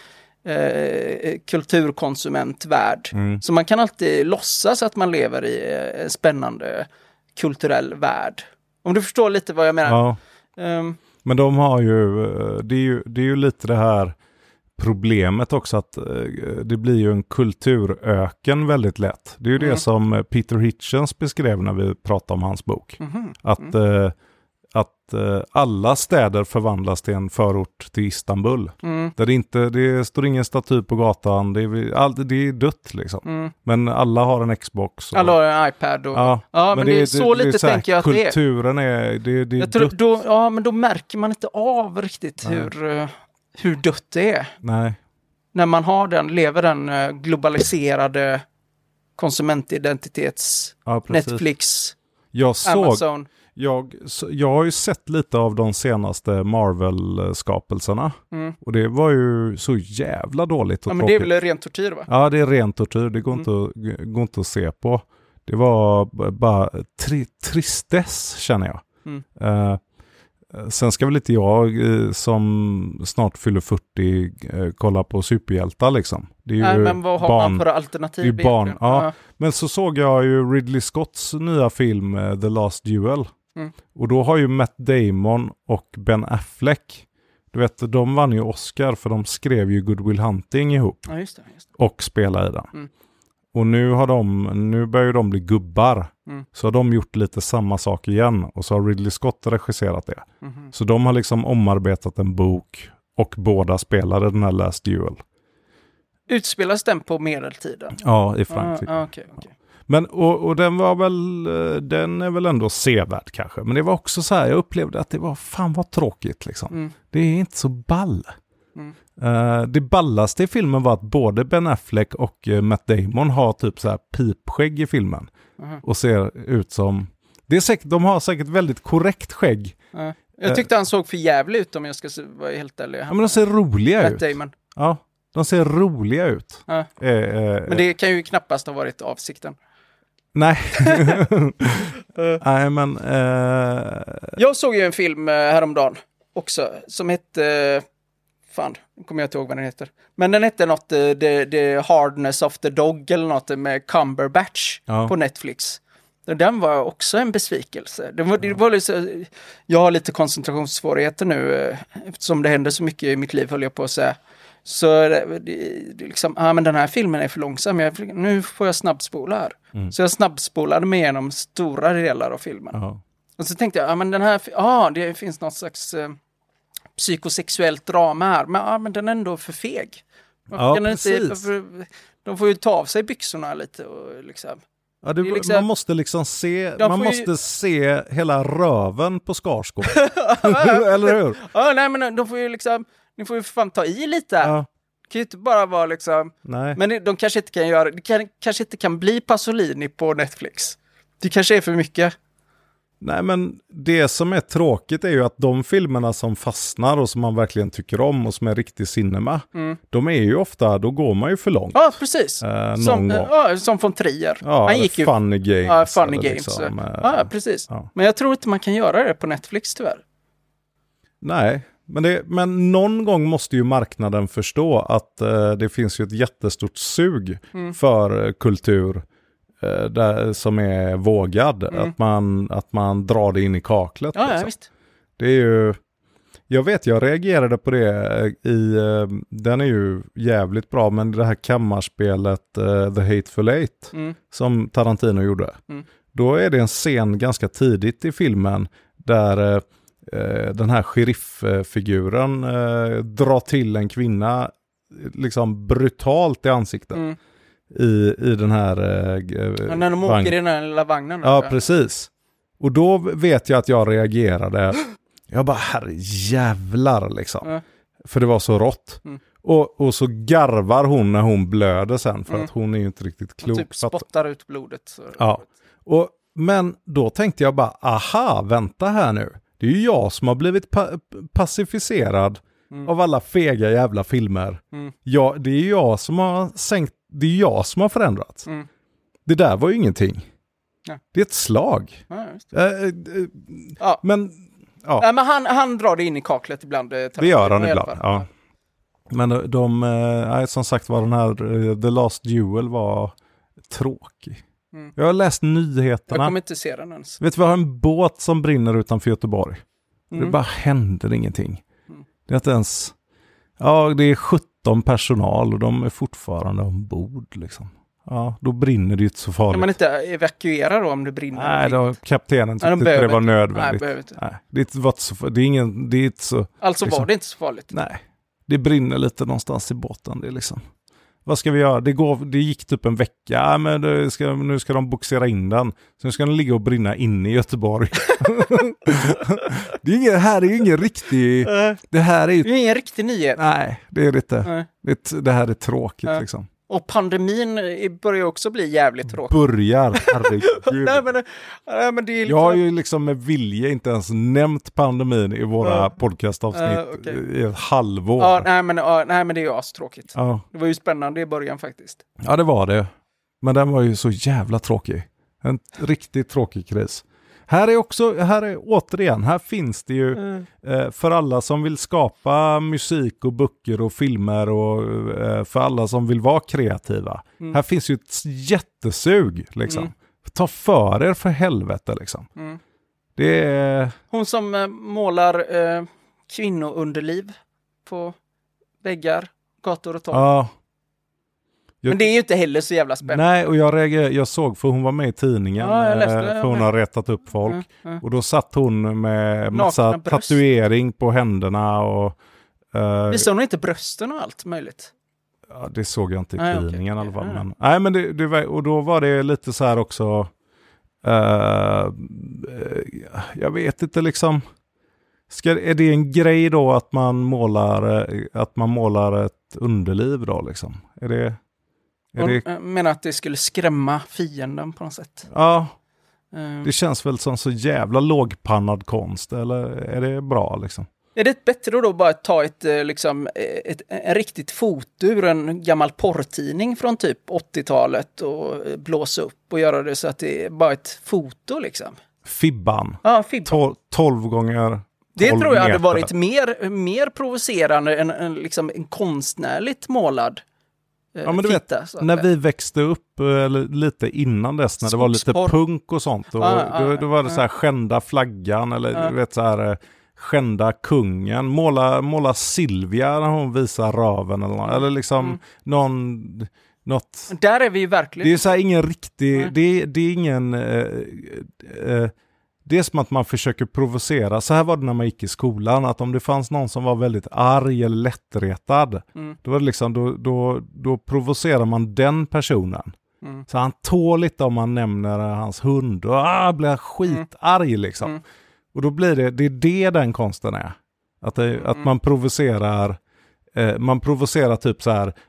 kulturkonsumentvärld. Så man kan alltid låtsas att man lever i en spännande kulturell värld. Om du förstår lite vad jag menar. Ja. Men de har ju, det är ju lite det här problemet också, att det blir ju en kulturöken väldigt lätt. Det är ju det som Peter Hitchens beskrev när vi pratade om hans bok. Att alla städer förvandlas till en förort till Istanbul. Där det står ingen staty på gatan. Det är dött liksom. Men alla har en Xbox. Alla har en iPad. Men det är så lite tänker jag att det är. Kulturen är dött. Men då märker man inte av riktigt hur dött det är. Nej. När man lever den globaliserade konsumentidentitets Netflix, Amazon. Jag har ju sett lite av de senaste Marvel-skapelserna. Och det var ju så jävla dåligt och men det är väl ren tortyr, va? Ja, det är ren tortyr. Det går inte att se på. Det var bara tristess, känner jag. Sen ska väl inte jag som snart fyller 40 kolla på superhjältar liksom. Det är ju Nej, men vad har man för alternativ? Det är barn. Ja. Men så såg jag ju Ridley Scotts nya film The Last Duel. Och då har ju Matt Damon och Ben Affleck, du vet, de vann ju Oscar för de skrev ju Good Will Hunting ihop. Ja, just det. Och spelade i den. Och nu börjar de bli gubbar. Så har de gjort lite samma sak igen. Och så har Ridley Scott regisserat det. Så de har liksom omarbetat en bok och båda spelade den här Last Duel. Utspelas den på medeltiden? Ja, i Frankrike. Okay. Men och den är väl ändå sevärd kanske. Men det var också så här, jag upplevde att det var fan vad tråkigt liksom. Det är inte så ball. Det ballaste i filmen var att både Ben Affleck och Matt Damon har typ så här pipskägg i filmen. Och ser ut som... Det är säkert, de har säkert väldigt korrekt skägg. Jag tyckte han såg för jävligt ut om jag ska vara helt ärlig. Ja, men de ser roliga Matt ut. Damon. Ja, de ser roliga ut. Men det kan ju knappast ha varit avsikten. Nej. Nej, men... Jag såg ju en film häromdagen också som hette... Fan, kommer jag inte ihåg vad den heter. Men den hette något The Hardness of the Dog eller något med Cumberbatch på Netflix. Den var också en besvikelse. Det var liksom, jag har lite koncentrationssvårigheter nu eftersom det händer så mycket i mitt liv, höll jag på att säga. Så det liksom, men den här filmen är för långsam. Nu får jag snabbspola här. Så jag snabbspolade mig igenom stora delar av filmen. Och så tänkte jag, men den här, det finns något slags psykosexuellt drama här. Men den är ändå för feg. De får ju ta av sig byxorna lite och liksom... Ja, man måste liksom se, måste se hela röven på Skarsgård. Eller hur? Ja, nej, men de får ju liksom, ni får ju fan ta i lite. Det kan ju inte bara vara liksom... Nej. Men de kanske inte kan göra... kanske inte kan bli Pasolini på Netflix. Det kanske är för mycket. Nej, men det som är tråkigt är ju att de filmerna som fastnar och som man verkligen tycker om och som är riktigt cinema, de är ju ofta, då går man ju för långt. Ja, precis. Som från Trier. Ja, han gick ju, Funny Games. Ja, Funny Games. Liksom, precis. Ja. Men jag tror inte man kan göra det på Netflix tyvärr. Nej, men någon gång måste ju marknaden förstå att det finns ju ett jättestort sug för kultur som är vågad. Att man drar det in i kaklet. Ja, visst. Det är ju... Jag reagerade på det den är ju jävligt bra, men det här kammarspelet The Hateful Eight som Tarantino gjorde. Då är det en scen ganska tidigt i filmen där den här sheriffiguren drar till en kvinna liksom brutalt i ansiktet. I den här när de åker i den här lilla vagnen. Ja, precis. Och då vet jag att jag reagerade. Jag bara, herre jävlar liksom. För det var så rått. Och så garvar hon när hon blöder sen. För att hon är ju inte riktigt klok. Och typ spottar ut blodet. Så. Ja. Men då tänkte jag bara, aha, vänta här nu. Det är ju jag som har blivit pacificerad av alla fega jävla filmer. Ja, det är jag som har sänkt. Det är jag som har förändrats. Det där var ju ingenting. Ja. Det är ett slag. Ja, just det. Men... Ja. Ja, men han drar det in i kaklet ibland. Det gör han ibland, ja. Men som sagt var den här The Last Duel var tråkig. Jag har läst nyheterna. Jag kommer inte se den ens. Vet du, vi har en båt som brinner utanför Göteborg. Det bara händer ingenting. Det är inte ens... Ja, det är 17 personal och de är fortfarande ombord liksom. Ja, då brinner det ju inte så farligt. Kan man inte evakuera då om det brinner? Nej, då kaptenen tyckte inte det var nödvändigt. Nej, det var inte så, det är ingen, det är inte så... Alltså liksom, var det inte så farligt? Nej, det brinner lite någonstans i båten. Det är liksom... Vad ska vi göra? Det gick typ en vecka. Ja, men nu ska de boxera in den. Sen ska den ligga och brinna inne i Göteborg. Det här är ju ingen riktig... Det här är ju... Det är ingen riktig nyhet. Nej, det är det inte. Det här är tråkigt liksom. Och pandemin börjar också bli jävligt tråkig. Herregud. Nej, men det är jag har ju liksom med vilje inte ens nämnt pandemin i våra podcastavsnitt i ett halvår. Ja, nej, men det är ju astråkigt. Ja. Det var ju spännande i början faktiskt. Ja, det var det. Men den var ju så jävla tråkig. En riktigt tråkig kris. Här finns det ju för alla som vill skapa musik och böcker och filmer och för alla som vill vara kreativa. Här finns ju ett jättesug liksom. Ta för er för helvete liksom. Det är... Hon som målar kvinnounderliv på väggar, gator och torg. Ja. Men det är ju inte heller så jävla spännande. Nej, och jag såg, för hon var med i tidningen. Ja, jag läste det, för hon har rättat upp folk. Och då satt hon med massa tatuering på händerna. Och visade hon inte brösten och allt möjligt? Ja, det såg jag inte i tidningen i alla fall. Men, nej, men det var, och då var det lite så här också... jag vet inte liksom... Är det en grej då att man målar ett underliv då liksom? Hon menar att det skulle skrämma fienden på något sätt. Ja. Det känns väl som så jävla lågpannad konst, eller är det bra liksom? Är det bättre då bara att ta en riktigt foto ur en gammal porrtidning från typ 80-talet och blåsa upp och göra det så att det är bara ett foto liksom? Fibban. Ja, Fibban. 12 gånger. Det tror jag hade varit mer provocerande än en konstnärligt målad ja, men du vet, när vi växte upp eller lite innan dess, när det var lite punk och sånt, då var det så här skända flaggan eller du vet så här skända kungen, måla Silvia när hon visar röven eller liksom något. Där är vi ju verkligen. Det är så här ingen riktig, det är ingen det är som att man försöker provocera. Så här var det när man gick i skolan, att om det fanns någon som var väldigt arg eller lättretad, då var det liksom, då provocerar man den personen. Så han tål lite om man nämner hans hund och blir skitarg liksom. Och då blir det är det den konsten är. Att man provocerar typ så här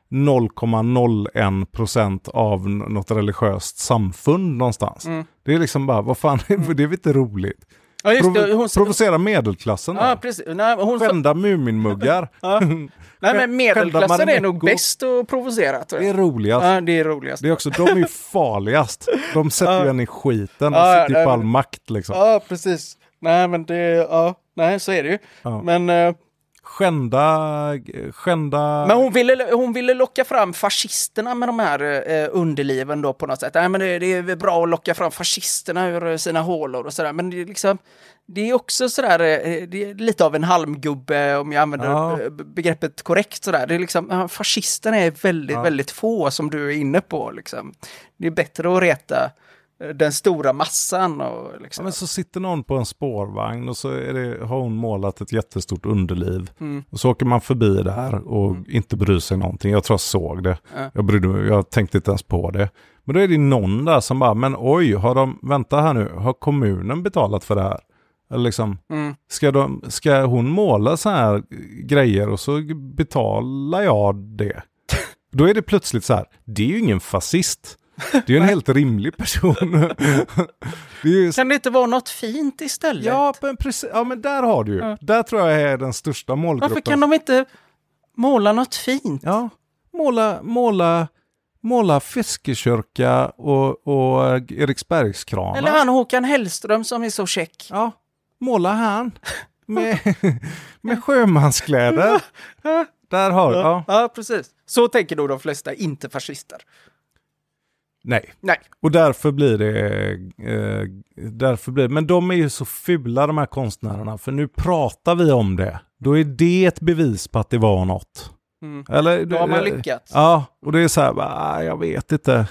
0,01% av något religiöst samfund någonstans. Det är liksom bara, vad fan, det är väl inte roligt. Ja, just det, provocera medelklassen. Ja, precis. Skända muminmuggar. Ja. Nej, men medelklassen är nog bäst att provocera. Det är roligast. Ja, det är roligast. Det är också, de är ju farligast. De sätter ju en i skiten och sitter på all makt liksom. Ja, precis. Nej, men nej, så är det ju. Ja. Men skända. Men hon ville locka fram fascisterna med de här underliven då på något sätt. Nej, men det är bra att locka fram fascisterna ur sina hålor och sådär. Men det är också sådär, det är lite av en halmgubbe om jag använder begreppet korrekt sådär. Det är liksom, fascisterna är väldigt, väldigt få som du är inne på liksom. Det är bättre att reta den stora massan. Och liksom. Ja, men så sitter någon på en spårvagn och så har hon målat ett jättestort underliv. Och så åker man förbi där och inte bryr sig någonting. Jag tror jag såg det. Jag tänkte inte ens på det. Men då är det någon där som bara, men oj, vänta här nu, har kommunen betalat för det här? Eller liksom, ska hon måla så här grejer och så betalar jag det? Då är det plötsligt så här, det är ju ingen fascist. Det är ju en helt rimlig person. Kan det inte vara något fint istället? Ja, men precis. Ja, men där har du ju. Där tror jag är den största målgruppen. Varför kan de inte måla något fint? Ja, måla Fiskekörka och Eriksbergskranar. Eller han Håkan Hellström som är så check. Ja, måla han med sjömanskläder. Där har du. Ja, precis. Så tänker då de flesta, inte fascister. Nej. Och därför blir det men de är ju så fula de här konstnärerna, för nu pratar vi om det. Då är det ett bevis på att det var något. Eller då har man lyckats. Ja, och det är så här, jag vet inte.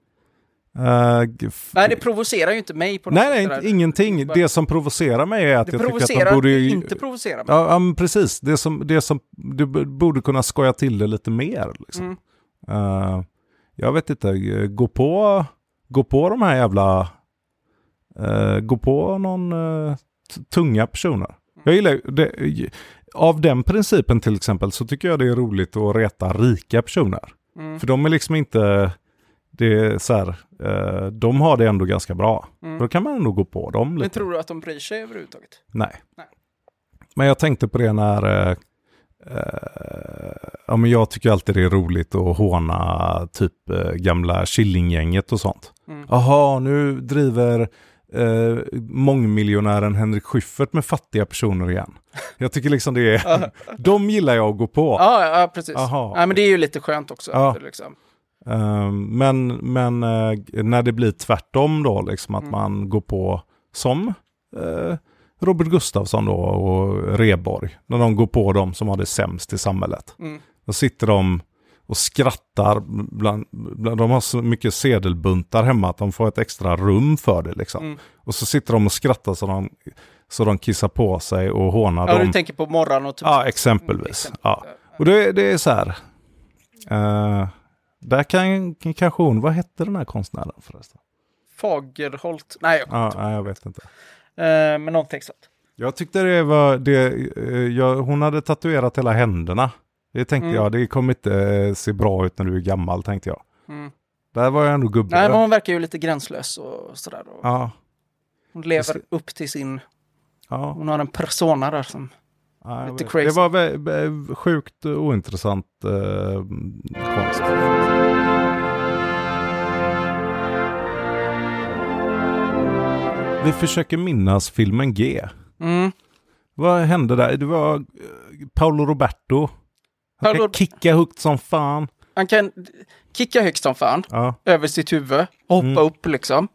Nej, det provocerar ju inte mig på något sätt. Nej, ingenting. Det som provocerar mig är att jag tycker att de borde inte provocera mig. Ja, men precis. Det som du borde kunna skoja till det lite mer liksom. Jag vet inte, gå på de här jävla gå på någon tunga personer. Jag gillar det, av den principen till exempel, så tycker jag det är roligt att reta rika personer. För de är liksom inte, det är så här, de har det ändå ganska bra. Då kan man nog gå på dem lite. Men tror du att de bryr sig överhuvudtaget? Nej. Men jag tänkte på det när men jag tycker alltid det är roligt att håna typ gamla Killinggänget och sånt. Jaha, nu driver mångmiljonären Henrik Schyffert med fattiga personer igen. Jag tycker liksom det är de gillar jag att gå på. Ja, precis. Ja, men det är ju lite skönt också. Ja. Liksom. Men när det blir tvärtom då, liksom att man går på som Robert Gustafsson då och Reborg, när de går på dem som har det sämst i samhället. Då sitter de och skrattar de har så mycket sedelbuntar hemma att de får ett extra rum för det liksom. Och så sitter de och skrattar så de kissar på sig och hånar dem. Ja, du tänker på morgon och typ. Ja, exempelvis. Ja. Och det är så här. Där kanske hon, vad hette den här konstnären förresten? Fagerholt. Nej, jag vet inte. Men någonting sånt. Jag tyckte det var hon hade tatuerat hela händerna. Det tänkte jag, det kommer inte se bra ut när du är gammal, tänkte jag. Där var jag ändå gubbe. Nej, men hon verkar ju lite gränslös och sådär. Ja. Hon lever upp till sin... Ja. Hon har en persona där som lite crazy. Det var sjukt ointressant konst. Vi försöker minnas filmen G. Vad hände där? Det var Paolo Roberto. Han kan kicka högt som fan. Han kan kicka högt som fan. Över sitt huvud. Hoppa upp liksom.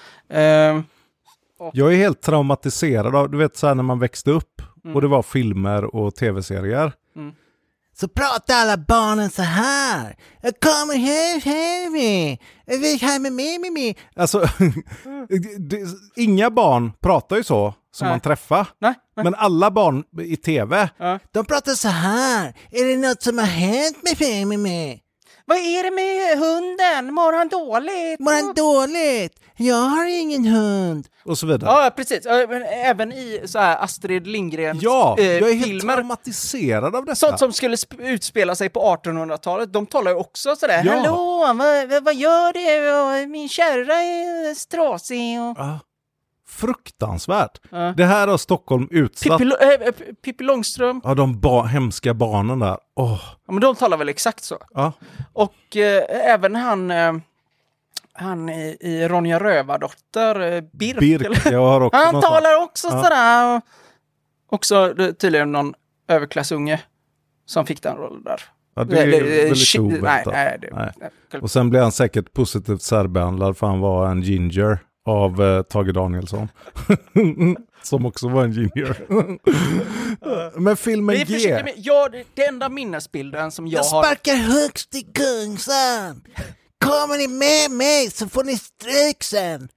Jag är helt traumatiserad av, du vet så här när man växte upp och det var filmer och tv-serier. Så pratar alla barnen så här. Kommer här med. Vi här med mig. Alltså, inga barn pratar ju så som man träffar. Nej. Men alla barn i tv, de pratar så här. Är det något som har hänt med mig? Vad är det med hunden? Mår han dåligt? Mår han dåligt? Jag har ingen hund. Och så vidare. Ja, precis. Även i så här Astrid Lindgrens jag är helt traumatiserad av detta. Sånt som skulle utspela sig på 1800-talet. De talar ju också sådär. Ja. Hallå, vad gör du? Min kärra är strasig. Fruktansvärt. Det här har Stockholm utsatt. Pippi Långström. Ja, de hemska barnen där. Ja, men de talar väl exakt så. Ja. Och även han i Ronja Rövardotter, Birk jag har också han talar också sådär. Också tydligen någon överklassunge som fick den rollen där. Ja, det är väldigt oväntat. Nej. Och sen blev han säkert positivt särbehandlad för han var en ginger av Tage Danielsson. Som också var en ginger. Men filmen G. Det enda minnesbilden som jag har... Jag sparkar högst i Kungsan. Kommer ni med mig så får ni stryk sen.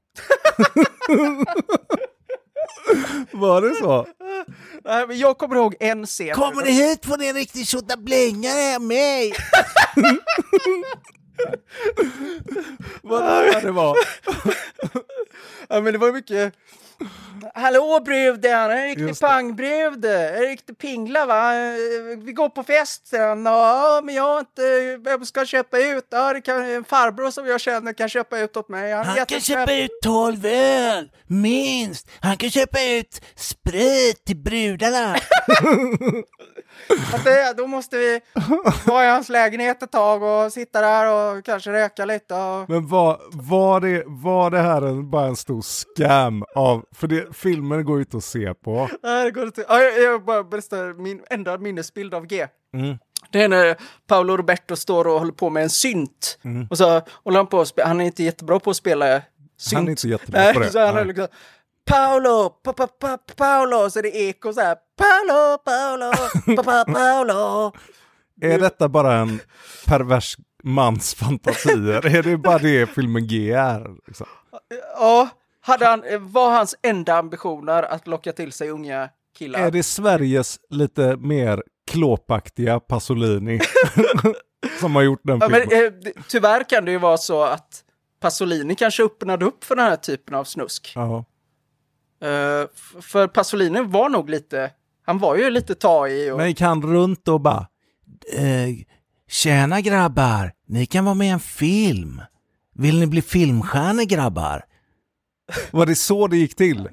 Var det så? Nej, men jag kommer ihåg en scen. Kommer ni hit får ni en riktig tjottablingare av mig. Vad det var? Ja, men det var mycket... Hallå bruden, en riktig pangbrud, en riktig pingla va? Vi går på fest sen, men vem ska köpa ut? Ja, det kan en farbror som jag känner kan köpa ut åt mig. Han kan köpa ut 12 öl, minst. Han kan köpa ut sprit till brudarna. Då måste vi vara i hans lägenhet ett tag och sitta där och kanske röka lite. Men var det här bara en stor scam av... För filmen går ut att se på. Nej, det går inte. Jag bara berättar min enda minnesbild av G. Det är när Paolo Roberto står och håller på med en synt. Och så håller han på att spela. Han är inte jättebra på att spela synt. Han är inte jättebra på det. Så han är liksom... Paolo, så är det eko så här. Paolo. Är detta bara en pervers mans fantasier? Är det bara det filmen G är? Liksom? Ja, var hans enda ambitioner att locka till sig unga killar? Är det Sveriges lite mer klåpaktiga Pasolini som har gjort den filmen? Men, tyvärr kan det ju vara så att Pasolini kanske öppnade upp för den här typen av snusk. Ja. För Pasolini var nog lite... Han var ju lite taig. Men gick han runt och bara... Tjena grabbar, ni kan vara med i en film. Vill ni bli filmstjärnor grabbar? Var det så det gick till?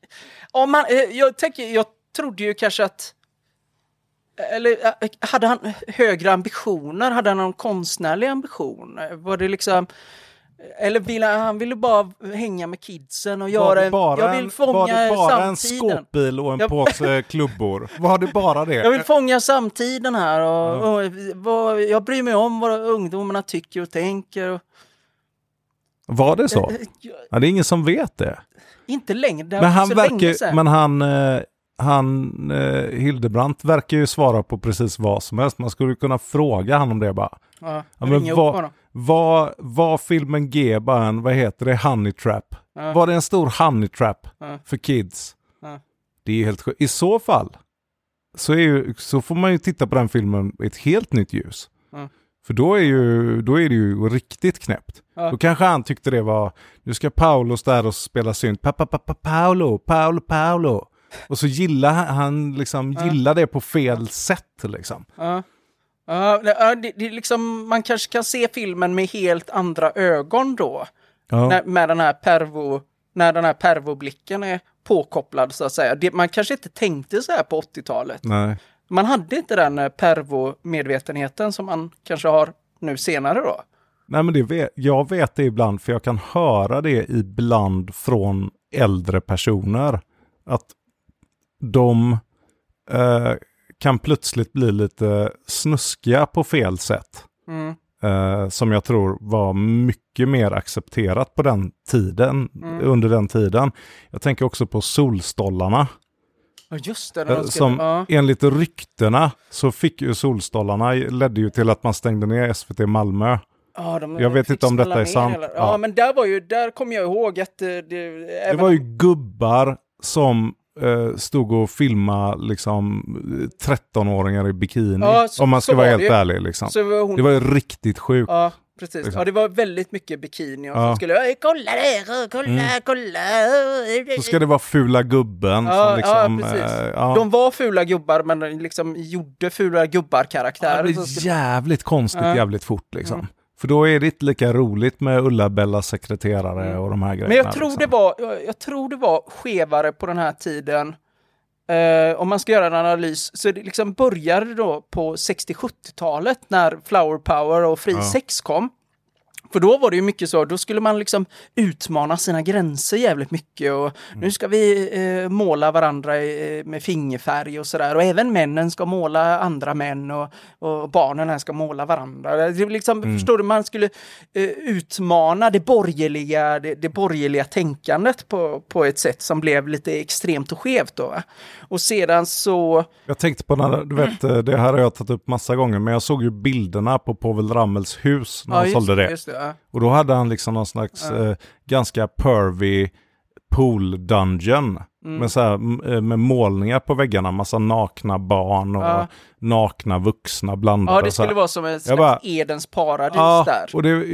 Jag trodde ju kanske att... Eller hade han högre ambitioner? Hade han någon konstnärlig ambition? Var det liksom... Eller han ville bara hänga med kidsen och göra... Jag vill fånga var det bara samtiden. En skåpbil och en påse klubbor? Var det bara det? Jag vill fånga samtiden här och jag bryr mig om vad ungdomarna tycker och tänker. Var det så? Ja, det är ingen som vet det. Inte längre. Men Hildebrandt verkar ju svara på precis vad som helst. Man skulle kunna fråga han om det bara. Var filmen G bara en, vad heter det, honey trap? Var det en stor honey trap för kids? Det är ju helt sjukt. I så fall så får man ju titta på den filmen i ett helt nytt ljus. För då är det ju riktigt knäppt. Då kanske han tyckte det var, nu ska Paolo där och spela synt. Paolo. Och så gillar han liksom, gillar det på fel sätt liksom. Det är liksom, man kanske kan se filmen med helt andra ögon då. Med den här när den här pervoblicken är påkopplad så att säga. Man kanske inte tänkte så här på 80-talet. Nej. Man hade inte den pervo-medvetenheten som man kanske har nu senare då. Nej, men jag vet det ibland, för jag kan höra det ibland från äldre personer. Att de kan plötsligt bli lite snuskiga på fel sätt. Som jag tror var mycket mer accepterat på den tiden, under den tiden. Jag tänker också på Solstollarna. Ja, just det. Enligt ryktena så fick ju Solstollarna, ledde ju till att man stängde ner SVT Malmö. Jag vet inte om detta är sant. Men där kom jag ihåg att det var ju gubbar som stod och filmade liksom 13-åringar i bikini. Om man ska vara helt ärlig liksom. Det var ju riktigt sjukt. Ja, precis. Liksom. Ja, det var väldigt mycket bikini och så skulle kolla där, kolla. Så ska det vara fula gubben som liksom, de var fula gubbar, men liksom gjorde fula gubbar-karaktärer. Det är jävligt konstigt, jävligt fort liksom. För då är det inte lika roligt med Ulla-Bellas sekreterare och de här grejerna. Men jag tror det var skevare på den här tiden. Om man ska göra en analys så det liksom började då på 60-70-talet när Flower Power och fri sex kom. För då var det ju mycket så, då skulle man liksom utmana sina gränser jävligt mycket och nu ska vi måla varandra med fingerfärg och sådär. Och även männen ska måla andra män och barnen här ska måla varandra. Det liksom, förstår du, man skulle utmana det borgerliga tänkandet på ett sätt som blev lite extremt och skevt då. Och sedan så... Jag tänkte på när, du vet, det här har jag tagit upp massa gånger, men jag såg ju bilderna på Povel Ramels hus när han sålde det. Och då hade han liksom någon slags ganska pervy pool dungeon med, så här, med målningar på väggarna, massa nakna barn och nakna vuxna blandade. Ja, det skulle vara som en slags Edens paradis där.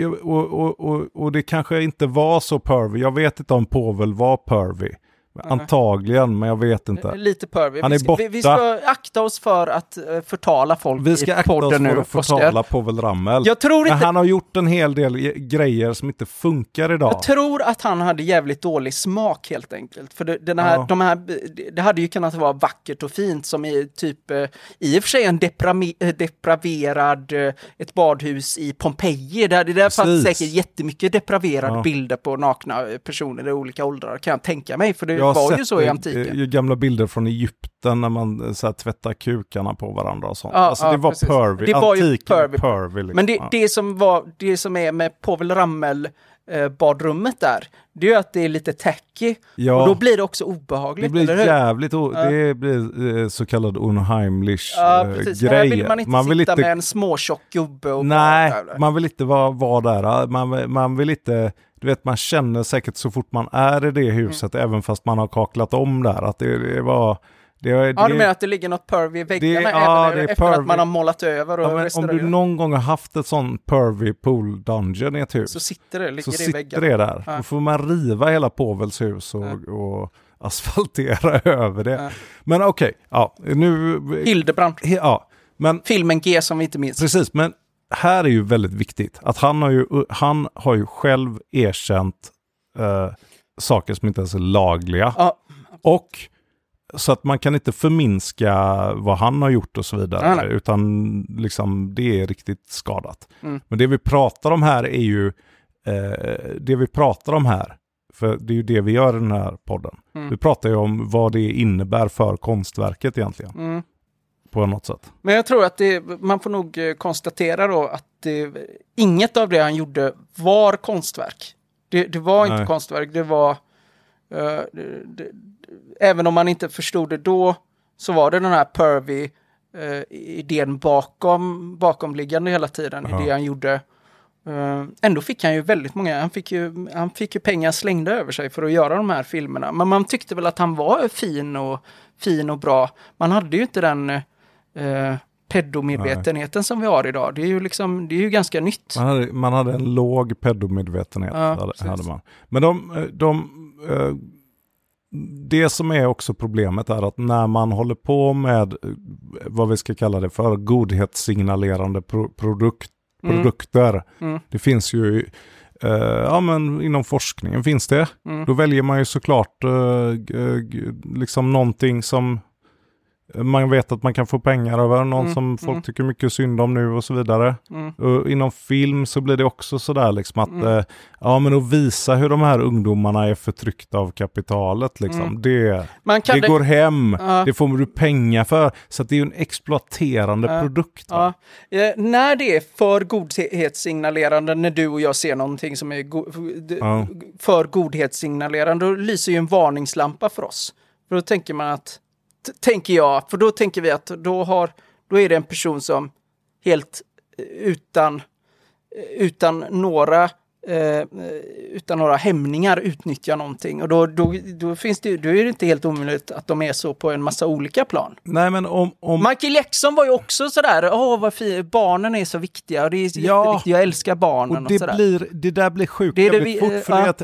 Och det kanske inte var så pervy. Jag vet inte om Povel var pervy. Antagligen, men jag vet inte. Lite pervy. Han är borta. Vi ska akta oss för att förtala folk. Vi ska akta oss för att förtala Povel Ramel. Jag tror inte... Han har gjort en hel del grejer som inte funkar idag. Jag tror att han hade jävligt dålig smak helt enkelt. För det hade ju kunnat vara vackert och fint som i typ i och för sig en depraverad ett badhus i Pompeji. Det fanns säkert jättemycket depraverade bilder på nakna personer i olika åldrar, kan jag tänka mig. För det var ju så i antiken. Gamla bilder från Egypten när man så här, tvättar kukarna på varandra och sånt. Alltså det var precis. Pervy. Det var ju pervy liksom. Men det som är med Povel Ramel badrummet där, det är ju att det är lite tacky och då blir det också obehagligt. Det blir jävligt det blir så kallad unheimlich grej. Man vill inte sitta med en småtjock gubbe och man vill inte vara där. Man vill inte, du vet, man känner säkert så fort man är i det huset, även fast man har kaklat om där, att det var... du menar att det ligger något pervy i väggarna även efter att man har målat över och om du någon gång har haft ett sån pervy pool dungeon i ett hus, så sitter det i väggarna. Det där. Då får man riva hela Povels hus och asfaltera över det. Men okej, nu... Hildebrand. Men filmen G som vi inte minns. Precis, men här är ju väldigt viktigt att han har ju själv erkänt saker som inte ens är lagliga. Och så att man kan inte förminska vad han har gjort och så vidare, utan liksom det är riktigt skadat. Men det vi pratar om här är ju för det är ju det vi gör i den här podden. Vi pratar ju om vad det innebär för konstverket egentligen. På något sätt. Men jag tror att man får nog konstatera då att inget av det han gjorde var konstverk. Det var inte konstverk, det var även om man inte förstod det då, så var det den här pervy idén bakomliggande hela tiden i det han gjorde. Ändå fick han ju väldigt många, han fick ju pengar slängda över sig för att göra de här filmerna. Men man tyckte väl att han var fin och bra. Man hade ju inte den pedomedvetenheten som vi har idag. Det är ju ganska nytt. Man hade en låg pedomedvetenhet hade man. Men det som är också problemet är att när man håller på med vad vi ska kalla det för godhetssignalerande produkter. Det finns ju men inom forskningen finns det. Då väljer man ju såklart liksom någonting som man vet att man kan få pengar över, någon som folk tycker mycket synd om nu och så vidare. Och inom film så blir det också sådär liksom att men att visa hur de här ungdomarna är förtryckta av kapitalet liksom. Det går hem, det får du pengar för, så att det är ju en exploaterande produkt. När det är för godhetssignalerande, när du och jag ser någonting som är för godhetssignalerande, då lyser ju en varningslampa för oss. För då tänker man att för då tänker vi att då är det en person som helt utan några hämningar utnyttjar någonting, och då finns det, då är det inte helt omöjligt att de är så på en massa olika plan. Nej, men om Michael Jackson var ju också sådär, vad fint, barnen är så viktiga och det är jätteviktigt, jag älskar barnen och sådär. Det där blir sjukt jävligt fort, för att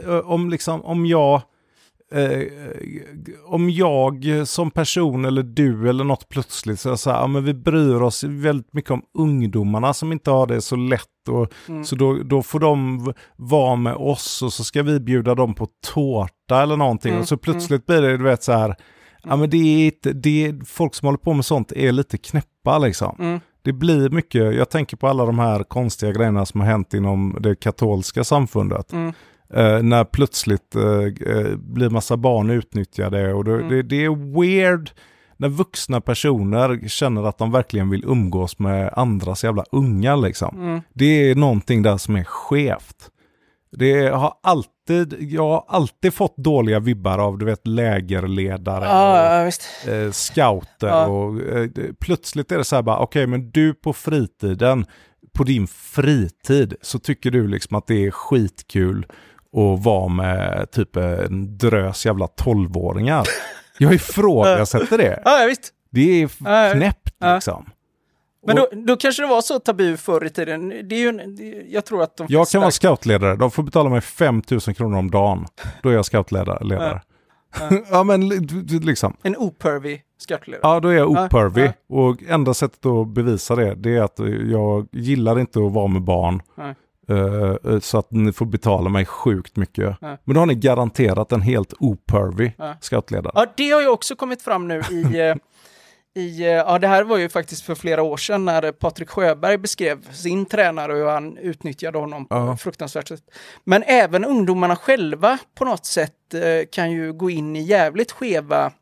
om jag som person eller du eller något plötsligt så men vi bryr oss väldigt mycket om ungdomarna som inte har det så lätt, och så då får de vara med oss och så ska vi bjuda dem på tårta eller någonting, och så plötsligt blir det, du vet, så här men det är folk som håller på med sånt är lite knäppa liksom. Det blir mycket, jag tänker på alla de här konstiga grejerna som har hänt inom det katolska samfundet. När plötsligt blir massa barn utnyttjade, och det är weird när vuxna personer känner att de verkligen vill umgås med andras jävla unga liksom. Det är någonting där som är skevt. Jag har alltid fått dåliga vibbar av, du vet, lägerledare och scouter och plötsligt är det så här bara, okej, men du på din fritid så tycker du liksom att det är skitkul och vara med typ en drös jävla 12-åringar. Jag ifrågasätter det. Ja, visst. Det är knäppt liksom. Men då kanske det var så tabu förr i tiden. Det är ju jag tror att jag kan vara scoutledare. De får betala mig 5 000 kronor om dagen. Då är jag scoutledare. Ja, men liksom. En opervy scoutledare. Ja, då är jag opervy. Och enda sättet att bevisa det är att jag gillar inte att vara med barn. Så att ni får betala mig sjukt mycket. Men då har ni garanterat en helt opervy scoutledare. Ja, det har ju också kommit fram nu det här var ju faktiskt för flera år sedan när Patrik Sjöberg beskrev sin tränare och hur han utnyttjade honom på fruktansvärt sätt. Men även ungdomarna själva på något sätt kan ju gå in i jävligt skeva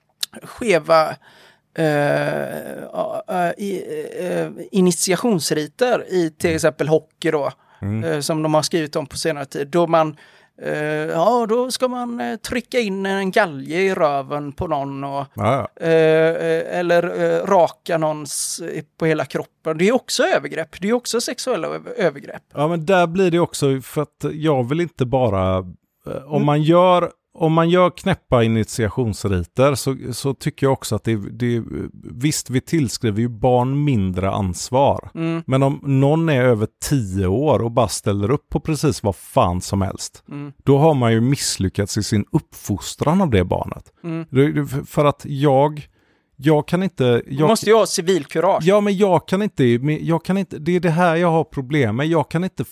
initiationsriter i till exempel hockey då. Som de har skrivit om på senare tid, då man då ska man trycka in en galge i röven på någon och eller raka någons på hela kroppen. Det är också övergrepp, det är också sexuella övergrepp. Ja, men där blir det också, för att jag vill inte bara om man gör knäppa initiationsriter så tycker jag också att det visst, vi tillskriver ju barn mindre ansvar. Men om någon är över 10 år och bara ställer upp på precis vad fan som helst, då har man ju misslyckats i sin uppfostran av det barnet. För att jag kan inte... måste ju ha civilkurage. Ja, men jag kan inte... Det är det här jag har problem med. Jag kan inte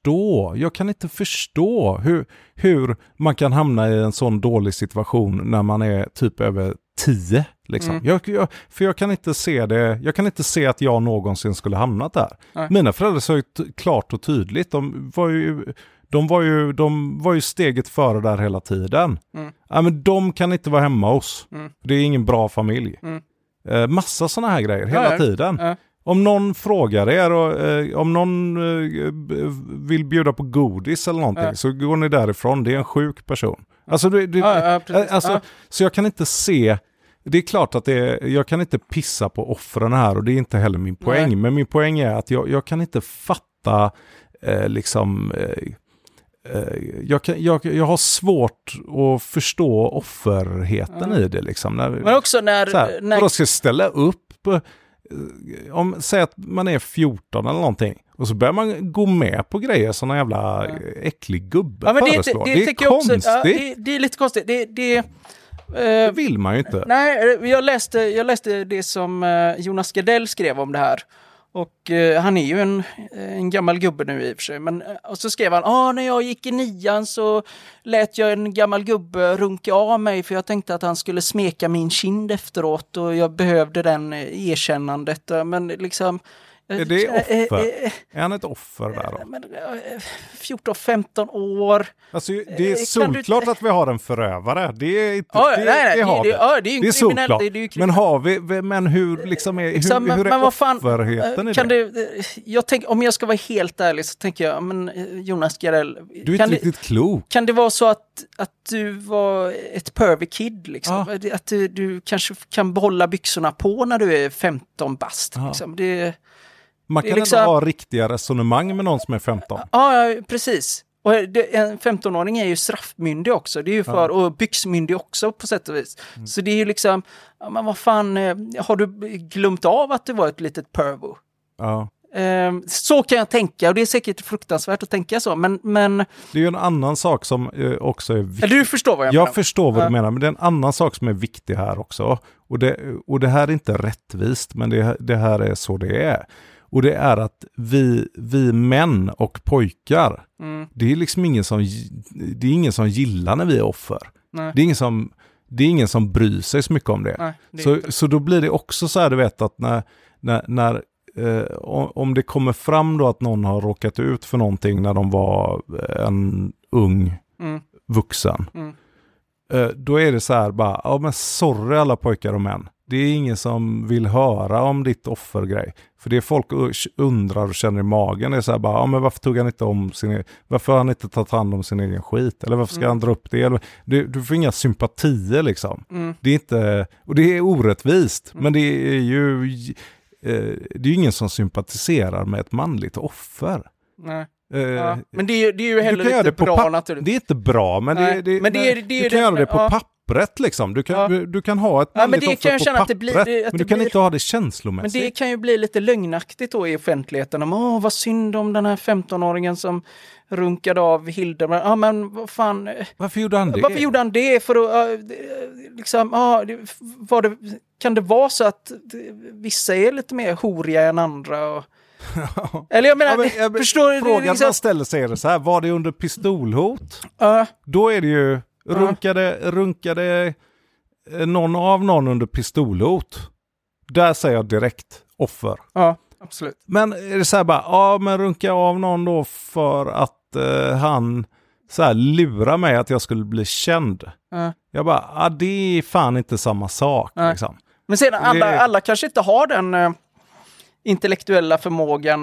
förstå hur man kan hamna i en sån dålig situation när man är typ över 10. Liksom. För jag kan inte se det. Jag kan inte se att jag någonsin skulle hamnat där. Mina föräldrar sa ju klart och tydligt. De var ju steget före där hela tiden. Ja, men de kan inte vara hemma hos. Det är ingen bra familj. Massa såna här grejer hela tiden. Om någon frågar er och om någon vill bjuda på godis eller någonting, så går ni därifrån. Det är en sjuk person. Alltså, så jag kan inte se. Det är klart att jag kan inte pissa på offren här, och det är inte heller min poäng. Nej. Men min poäng är att jag kan inte fatta jag har svårt att förstå offerheten i det liksom. Men också när då ska ställa upp säg att man är 14 eller någonting, och så börjar man gå med på grejer som en jävla äcklig gubbe föreslår. Det är konstigt. Det är lite konstigt. Det vill man ju inte. Nej, jag läste det som Jonas Gardell skrev om det här. Och han är ju en gammal gubbe nu i och för sig. Och så skrev han, när jag gick i 9:an så lät jag en gammal gubbe runka av mig för jag tänkte att han skulle smeka min kind efteråt och jag behövde den erkännandet. Men liksom... Är det offer? Är han ett offer där då? 14-15 år. Alltså, det är solklart att vi har en förövare. Det är inte, det är solklart. Men hur liksom är, hur är offerheten i det? Om jag ska vara helt ärlig så tänker jag, men Jonas Gardell, du är inte riktigt klok. Kan det vara så att du var ett pervy kid liksom? Ja. Att du kanske kan behålla byxorna på när du är 15 bast liksom. Man kan liksom... ändå ha riktiga resonemang med någon som är 15. Ja, precis. Och en 15-åring är ju straffmyndig också. Det är ju och byxmyndig också på sätt och vis. Så det är ju liksom, men vad fan, har du glömt av att det var ett litet pervo? Ja. Så kan jag tänka, och det är säkert fruktansvärt att tänka så, men... Det är ju en annan sak som också är viktig. Du förstår vad jag menar. Jag förstår vad du menar, men det är en annan sak som är viktig här också. Och det här är inte rättvist, men det här är så det är. Och det är att vi män och pojkar, det är liksom ingen som gillar när vi är offer. Nej. Det är ingen som bryr sig så mycket om det. Nej, så då blir det också så här, du vet, att när om det kommer fram då att någon har råkat ut för någonting när de var en ung vuxen. Då är det så här bara, men sorry alla pojkar och män. Det är ingen som vill höra om ditt offergrej. För det folk undrar och känner i magen är så här bara, men varför tog han inte varför har han inte tagit hand om sin egen skit? Eller varför ska han dra upp det? Du får inga sympatier liksom. Det är inte, och det är orättvist. Men det är ju ingen som sympatiserar med ett manligt offer. Nej. Men det är ju heller inte bra naturligtvis. Det är inte bra, men du kan göra det på pappret liksom. Du kan ha ett manligt offer på pappret, men du kan inte ha det känslomässigt. Men det kan ju bli lite lögnaktigt då i offentligheten. Om, vad synd om den här 15-åringen som runkade av Hilda. Men vad fan... Varför gjorde han det? Varför gjorde han det? För att liksom, kan det vara så att vissa är lite mer horiga än andra eller jag menar, förstår du? Frågan liksom... man ställer sig är det så här, var det under pistolhot? Då är det ju, runkade någon av någon under pistolhot? Där säger jag direkt offer. Ja, absolut. Men är det så här bara, men runka av någon då för att han så här lurar mig att jag skulle bli känd. Jag bara, det är fan inte samma sak. Liksom. Men sen alla kanske inte har den... intellektuella förmågan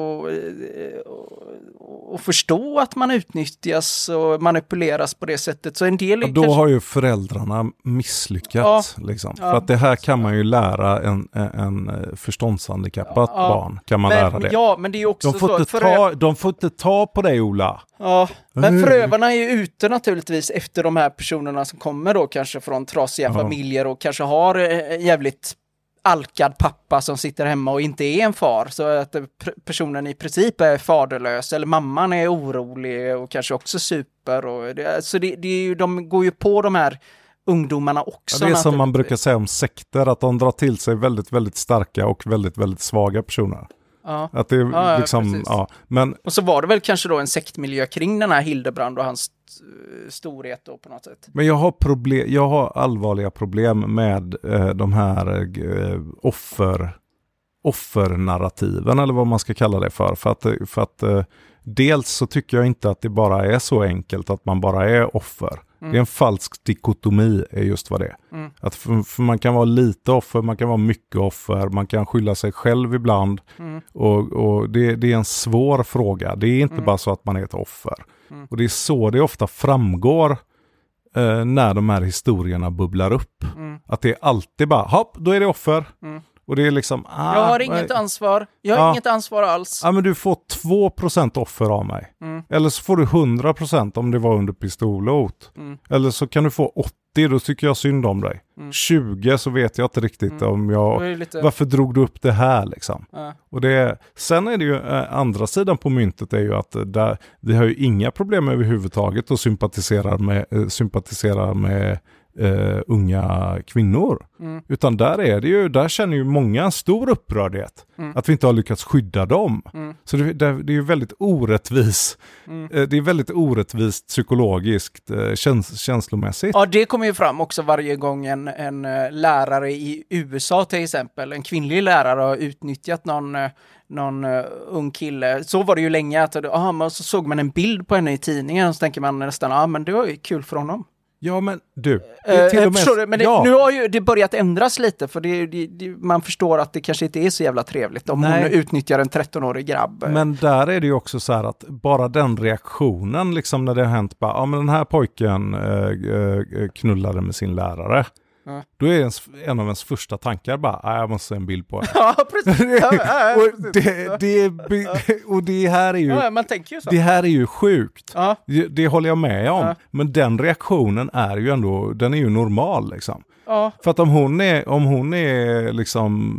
och förstå att man utnyttjas och manipuleras på det sättet. Så en del då kanske... har ju föräldrarna misslyckats. Liksom. För att det här kan man ju lära en förståndshandikappat barn. Kan man lära det. Ja, men det är också de får inte ta på dig, Ola. Ja, men förövarna är ju ute naturligtvis efter de här personerna som kommer då kanske från trasiga familjer och kanske har jävligt alkad pappa som sitter hemma och inte är en far, så att personen i princip är faderlös, eller mamman är orolig och kanske också super, och så det är ju, de går ju på de här ungdomarna också. Det är som man brukar säga om sekter, att de drar till sig väldigt, väldigt starka och väldigt, väldigt svaga personer. Ja. Att det är liksom, men... Och så var det väl kanske då en sektmiljö kring den här Hildebrand och hans storhet då på något sätt. Men jag har allvarliga problem med de här offernarrativen, eller vad man ska kalla det för att dels så tycker jag inte att det bara är så enkelt att man bara är offer. Det är en falsk dikotomi, är just vad det är. Att för man kan vara lite offer, man kan vara mycket offer, man kan skylla sig själv ibland. Och det är en svår fråga. Det är inte bara så att man är ett offer. Och det är så det ofta framgår när de här historierna bubblar upp. Att det är alltid bara, hopp, då är det offer. Och det är liksom... jag har inget ansvar. Jag har inget ansvar alls. Ja, men du får 2% offer av mig. Eller så får du 100% om det var under pistolhot. Eller så kan du få 80, då tycker jag synd om dig. 20 så vet jag inte riktigt om jag... Varför drog du upp det här liksom? Och sen är det ju andra sidan på myntet är ju att vi har ju inga problem överhuvudtaget att sympatisera med unga kvinnor. Utan där känner ju många stor upprördhet att vi inte har lyckats skydda dem. Så det är ju väldigt orättvis. Det är väldigt orättvist psykologiskt, känslomässigt. Ja, det kommer ju fram också varje gång en lärare i USA till exempel, en kvinnlig lärare har utnyttjat någon ung kille. Så var det ju länge att så såg man en bild på henne i tidningen och så tänker man nästan, men det var ju kul för honom. Ja, men du, till och med, men nu har ju det börjat ändras lite, för man förstår att det kanske inte är så jävla trevligt om hon utnyttjar en 13-årig grabb. Men där är det ju också så här att bara den reaktionen liksom när det har hänt, bara, men den här pojken knullade med sin lärare. Då är en av ens första tankar bara, jag måste se en bild på det. Ja, precis. Och det här är ju man tänker ju så. Det här är ju sjukt. Ja. Det håller jag med om. Ja. Men den reaktionen är ju ändå, den är ju normal liksom. Ja. För att om hon är liksom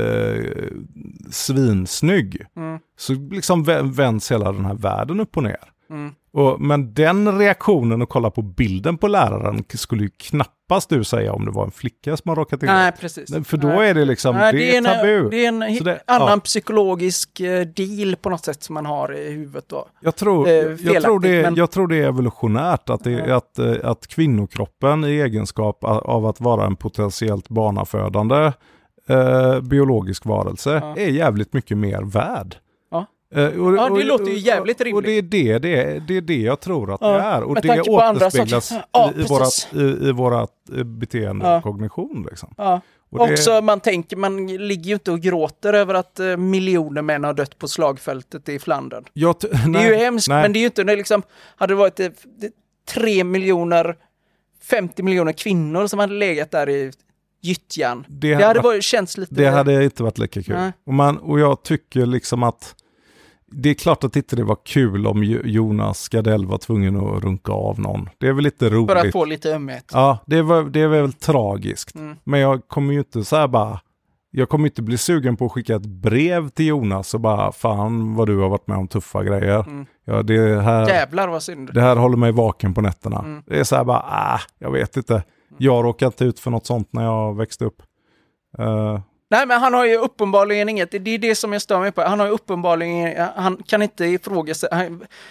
svinsnygg så liksom vänds hela den här världen upp och ner. Men den reaktionen att kolla på bilden på läraren skulle ju knappast du säga om det var en flicka som har råkat in. Nej, precis. För då är det liksom, det är tabu. Det är en annan psykologisk deal på något sätt som man har i huvudet då. Jag tror det är evolutionärt att kvinnokroppen i egenskap av att vara en potentiellt barnafödande biologisk varelse är jävligt mycket mer värd. Det låter ju jävligt rimligt. Och det är det jag tror att det är. Och det återspeglas i våra beteende och kognition. Liksom. Ja. Också man ligger ju inte och gråter över att miljoner män har dött på slagfältet i Flandern. Det är ju hemskt, men det är ju inte, liksom, hade det varit 3 miljoner, 50 miljoner kvinnor som hade legat där i gyttjan. Det hade känts lite... Det hade inte varit lika kul. Och jag tycker liksom att det är klart att inte det var kul om Jonas Gardell var tvungen att runka av någon. Det är väl lite roligt. För att få lite ömhet. Ja, det är väl tragiskt. Men jag kommer ju inte så här bara... Jag kommer inte bli sugen på att skicka ett brev till Jonas och bara, fan vad du har varit med om tuffa grejer. Ja, det här... Jävlar vad synd. Det här håller mig vaken på nätterna. Det är så här bara, jag vet inte. Jag råkade inte ut för något sånt när jag växte upp. Nej, men han har ju uppenbarligen inget, det är det som jag stör mig på. Han har ju uppenbarligen, han kan inte ifrågasätta.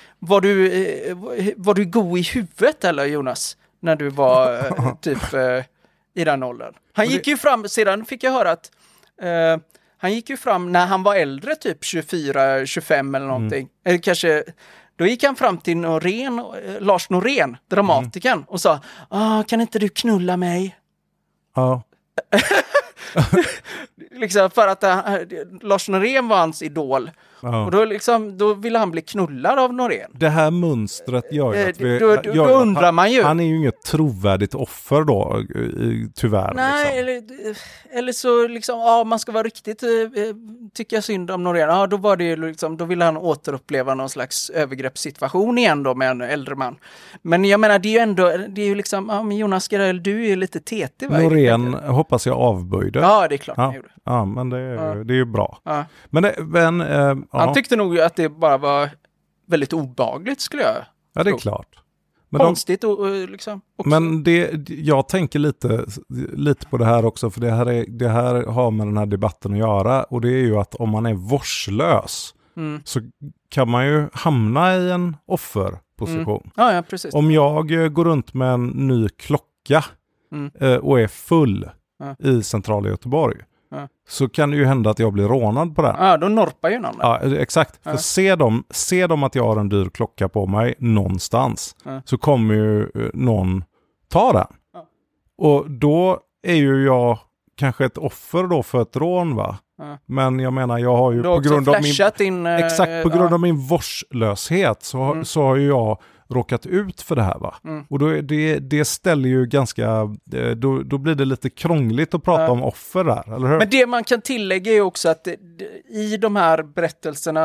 Var du god i huvudet eller Jonas? När du var typ i den åldern. Han gick ju fram, sedan fick jag höra att han gick ju fram när han var äldre, typ 24, 25 eller någonting. Eller kanske, då gick han fram till Lars Norén, dramatikern, och sa, kan inte du knulla mig? Ja. Liksom för att Lars Norén var hans idol. Och då ville han bli knullad av Norén. Det här mönstret gör ju att då undrar man ju. Han är ju inget trovärdigt offer då, tyvärr. Nej, liksom. eller så liksom, man ska vara riktigt tycka synd om Norén. Då var det liksom, då ville han återuppleva någon slags övergreppssituation igen då med en äldre man. Men jag menar, det är ju ändå, det är ju liksom, men Jonas Gardell, du är ju lite tetig. Norén hoppas jag avböjde. Ja, det är klart han gjorde. Ja, men det är ju bra. Ja. Men han tyckte nog att det bara var väldigt obehagligt, skulle jag tro. Ja, det är klart. Men konstigt liksom. Också. Men jag tänker lite på det här också, för det här har med den här debatten att göra, och det är ju att om man är vårdslös så kan man ju hamna i en offerposition. Ja, precis. Om jag går runt med en ny klocka och är full i centrala Göteborg, så kan det ju hända att jag blir rånad på den. Ja, då norpar ju någon. Ja, exakt. För ser de att jag har en dyr klocka på mig någonstans, så kommer ju någon ta den. Ja. Och då är ju jag kanske ett offer då för ett rån, va? Ja. Men jag menar, jag har ju på grund av min vårdslöshet så har ju jag råkat ut för det här, va? Och då det ställer ju ganska, då blir det lite krångligt att prata om offer där, eller hur? Men det man kan tillägga är också att i de här berättelserna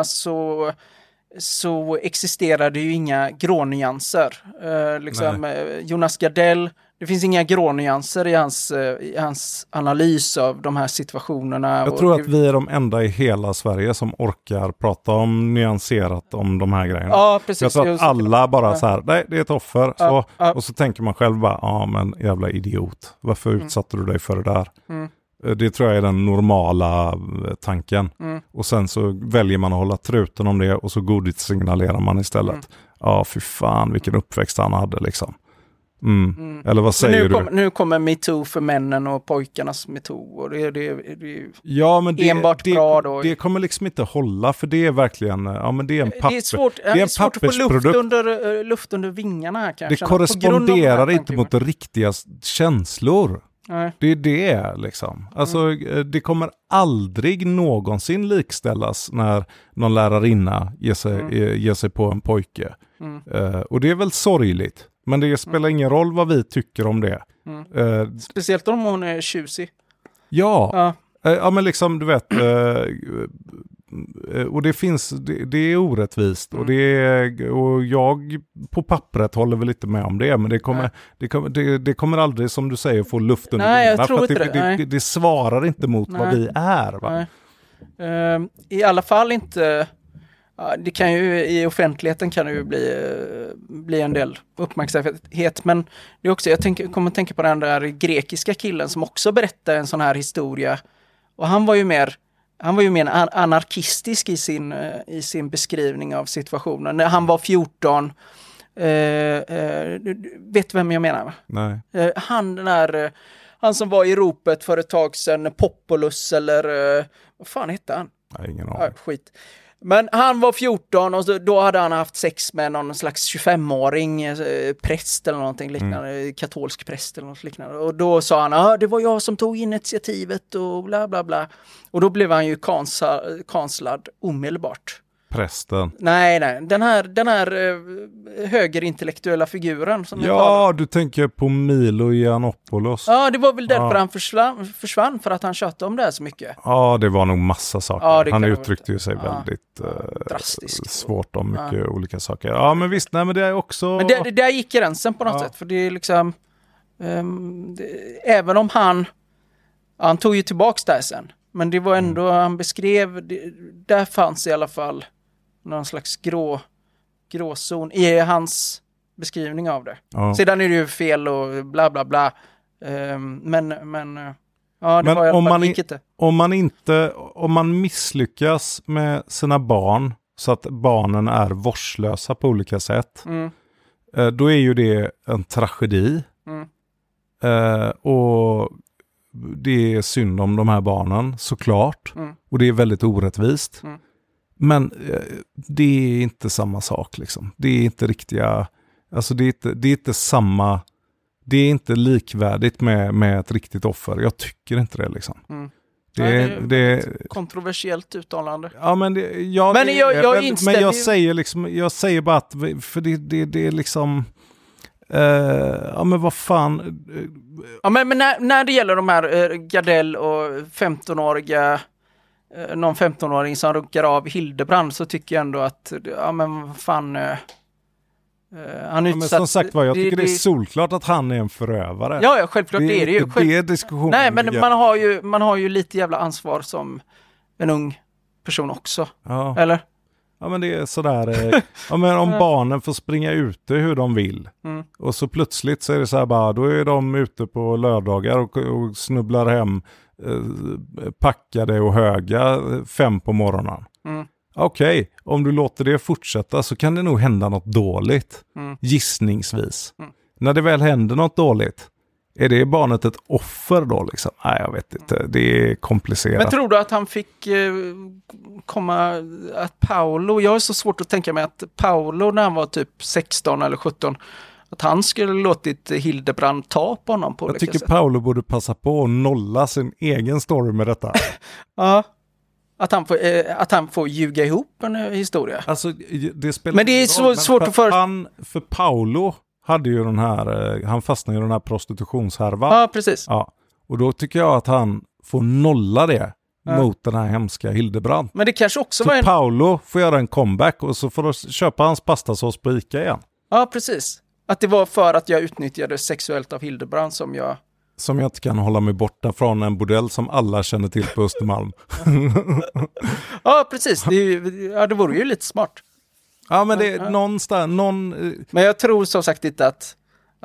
så existerar det ju inga grånyanser. Jonas Gardell, det finns inga grånyanser i hans analys av de här situationerna. Jag tror att vi är de enda i hela Sverige som orkar prata om nyanserat om de här grejerna. Ja, precis. Jag tror att alla bara så här, nej, det är ett offer. Så, och så tänker man själv bara, ja men jävla idiot. Varför utsatte du dig för det där? Det tror jag är den normala tanken. Och sen så väljer man att hålla truten om det och så godis-signalerar man istället. Ja, fy fan, vilken uppväxt han hade liksom. Eller vad säger du? Nu kommer MeToo för männen och pojkarnas MeToo. Och det är ja, men enbart bra då. Det kommer liksom inte hålla, för det är verkligen, ja men det är en det är svårt att få luft under vingarna här kanske. Det korresponderar inte mot riktiga känslor. Nej. Det är det liksom. Alltså det kommer aldrig någonsin likställas när någon lärarinna ger sig på en pojke. Och det är väl sorgligt. Men det spelar ingen roll vad vi tycker om det. Speciellt om hon är tjusig. Ja, men liksom du vet. Och det finns, det är orättvist. Och jag på pappret håller väl lite med om det. Men det kommer aldrig, som du säger, få luft under vingarna. Jag tror inte det svarar inte mot vad vi är. Va? I alla fall inte. Det kan ju, i offentligheten kan det ju bli en del uppmärksamhet, men det är också, jag kommer att tänka på den där grekiska killen som också berättar en sån här historia, och han var ju mer anarkistisk i sin beskrivning av situationen. När han var 14, vet du vem jag menar? Nej. Han som var i ropet för ett tag sedan, Populus eller vad fan hette han? Nej, ingen aning. Skit. Men han var 14 och då hade han haft sex med någon slags 25-åring präst eller någonting liknande, katolsk präst eller något liknande. Och då sa han, det var jag som tog initiativet och bla bla bla. Och då blev han ju kanslad omedelbart. Prästen? Nej, den här högerintellektuella figuren. Som du tänker på Milo Yiannopoulos. Ja, det var väl därför han försvann, för att han tjötade om det här så mycket. Ja, det var nog massa saker. Ja, han uttryckte ju sig väldigt drastiskt. Svårt om mycket olika saker. Ja, men visst, nej, men det är också... Men där gick gränsen på något sätt, för det är liksom... även om han tog ju tillbaks det här sen. Men det var ändå, han beskrev, där fanns i alla fall någon slags gråzon i hans beskrivning av det. Ja. Sedan är det ju fel och bla bla bla. Men det var i alla fall inte. Om man misslyckas med sina barn så att barnen är vårdslösa på olika sätt, då är ju det en tragedi. Och det är synd om de här barnen, såklart. Och det är väldigt orättvist. Men det är inte samma sak liksom. Det är inte riktiga... Alltså det är inte samma... Det är inte likvärdigt med ett riktigt offer. Jag tycker inte det liksom. Det är ett kontroversiellt uttalande. Ja, men jag säger bara att... För det är liksom... ja, men vad fan... Ja, men när det gäller de här Gardell och 15-åriga... någon 15-åring som runkar av Hildebrand, så tycker jag ändå att men fan han utsatt, men som sagt jag tycker det är solklart att han är en förövare. Ja, självklart det är det ju. Det är diskussionen. Nej, men man har ju lite jävla ansvar som en ung person också. Ja. Eller? Ja, men det är sådär. Men om barnen får springa ute hur de vill. Och så plötsligt så är det så här bara, då är de ute på lördagar och snubblar hem packade och höga 5 på morgonen. Okej, om du låter det fortsätta så kan det nog hända något dåligt. Gissningsvis. När det väl händer något dåligt, är det barnet ett offer då liksom? Nej, jag vet inte. Det är komplicerat. Men tror du att han fick att Paolo, jag är så svårt att tänka mig att Paolo när han var typ 16 eller 17, att han skulle låtit Hildebrand ta på honom på olika sätt. Jag tycker Paolo borde passa på att nolla sin egen story med detta. Ja. Att han får ljuga ihop en historia. Alltså, det spelar men det är så svårt att för Paolo hade ju han fastnade i den här prostitutionshärvan. Ja, precis. Ja. Och då tycker jag att han får nolla det mot den här hemska Hildebrand. Men det kanske också så Paolo får göra en comeback och så får de köpa hans pastasås på Ica igen. Ja, precis. Att det var för att jag utnyttjade sexuellt av Hildebrand som jag inte kan hålla mig borta från en bordell som alla känner till på Östermalm. Ja, precis. Det vore ju lite smart. Ja, men det är någonstans... Men jag tror som sagt inte att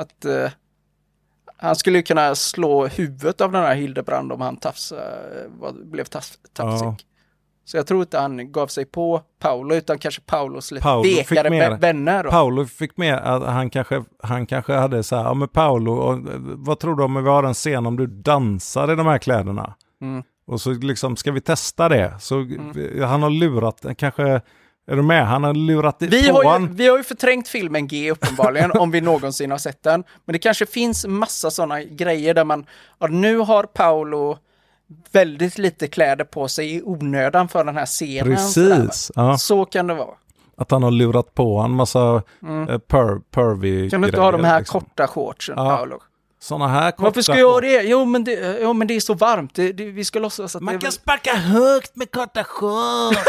han skulle kunna slå huvudet av den här Hildebrand om han blev tafsig. Ja. Så jag tror inte han gav sig på Paolo, utan kanske Paulos lite vekare vänner. Paolo fick med att han kanske hade så här, ja men Paolo, och, vad tror du om vi har en scen om du dansar i de här kläderna? Och så liksom, ska vi testa det? Så han har lurat, kanske... Är du med? Han har lurat vi har ju förträngt filmen G uppenbarligen, om vi någonsin har sett den. Men det kanske finns massa sådana grejer där man... nu har Paolo väldigt lite kläder på sig i onödan för den här scenen. Precis. Ja. Så kan det vara. Att han har lurat på en massa pervy kan du inte ha de här liksom korta shortsen, Paolo? Såna här korta... Varför ska jag det? Jo, men det är så varmt. Vi ska låtsas att man kan sparka högt med korta shorts.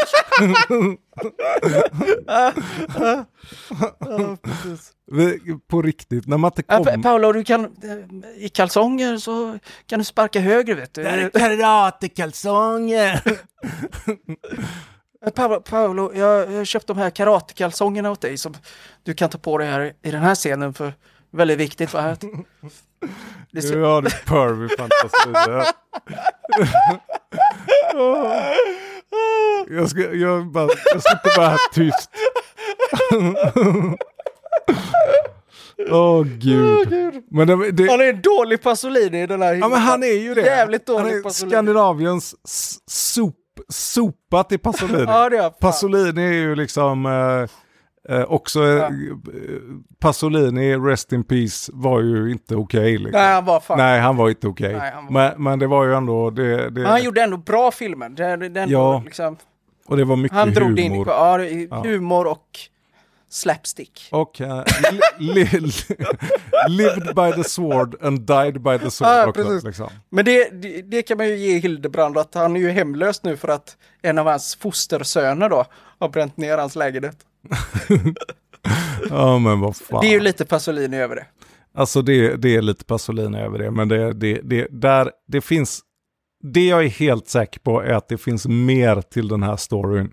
På riktigt, när man inte kommer... Paolo, du kan i kalsonger så kan du sparka högre, vet du. Det är karatekalsonger. Paolo, jag köpte de här karatekalsongerna åt dig som du kan ta på dig här i den här scenen, för väldigt viktigt, va? Nu har du pervy fantasi. Jag ska inte vara tyst. Gud. Men han är en dålig Pasolini i den här. Ja, men han är ju det. Jävligt dålig han är Pasolini. Skandinaviens sopat i Pasolini. Ja, det är Pasolini är ju liksom också Pasolini, Rest in Peace, var ju inte okej. Liksom. Nej, han var inte okej. Men det var ju ändå... Men han gjorde ändå bra filmer. Liksom, och det var mycket han humor. Han drog det in på humor och slapstick. Och lived by the sword and died by the sword också. Liksom. Men det kan man ju ge Hildebrand, att han är ju hemlös nu för att en av hans fostersöner då har bränt ner hans lägenhet. Ja, men vad fan. Det är ju lite Pasolini över det. Alltså det är lite Pasolini över det, men det finns... Det jag är helt säker på är att det finns mer till den här storyn.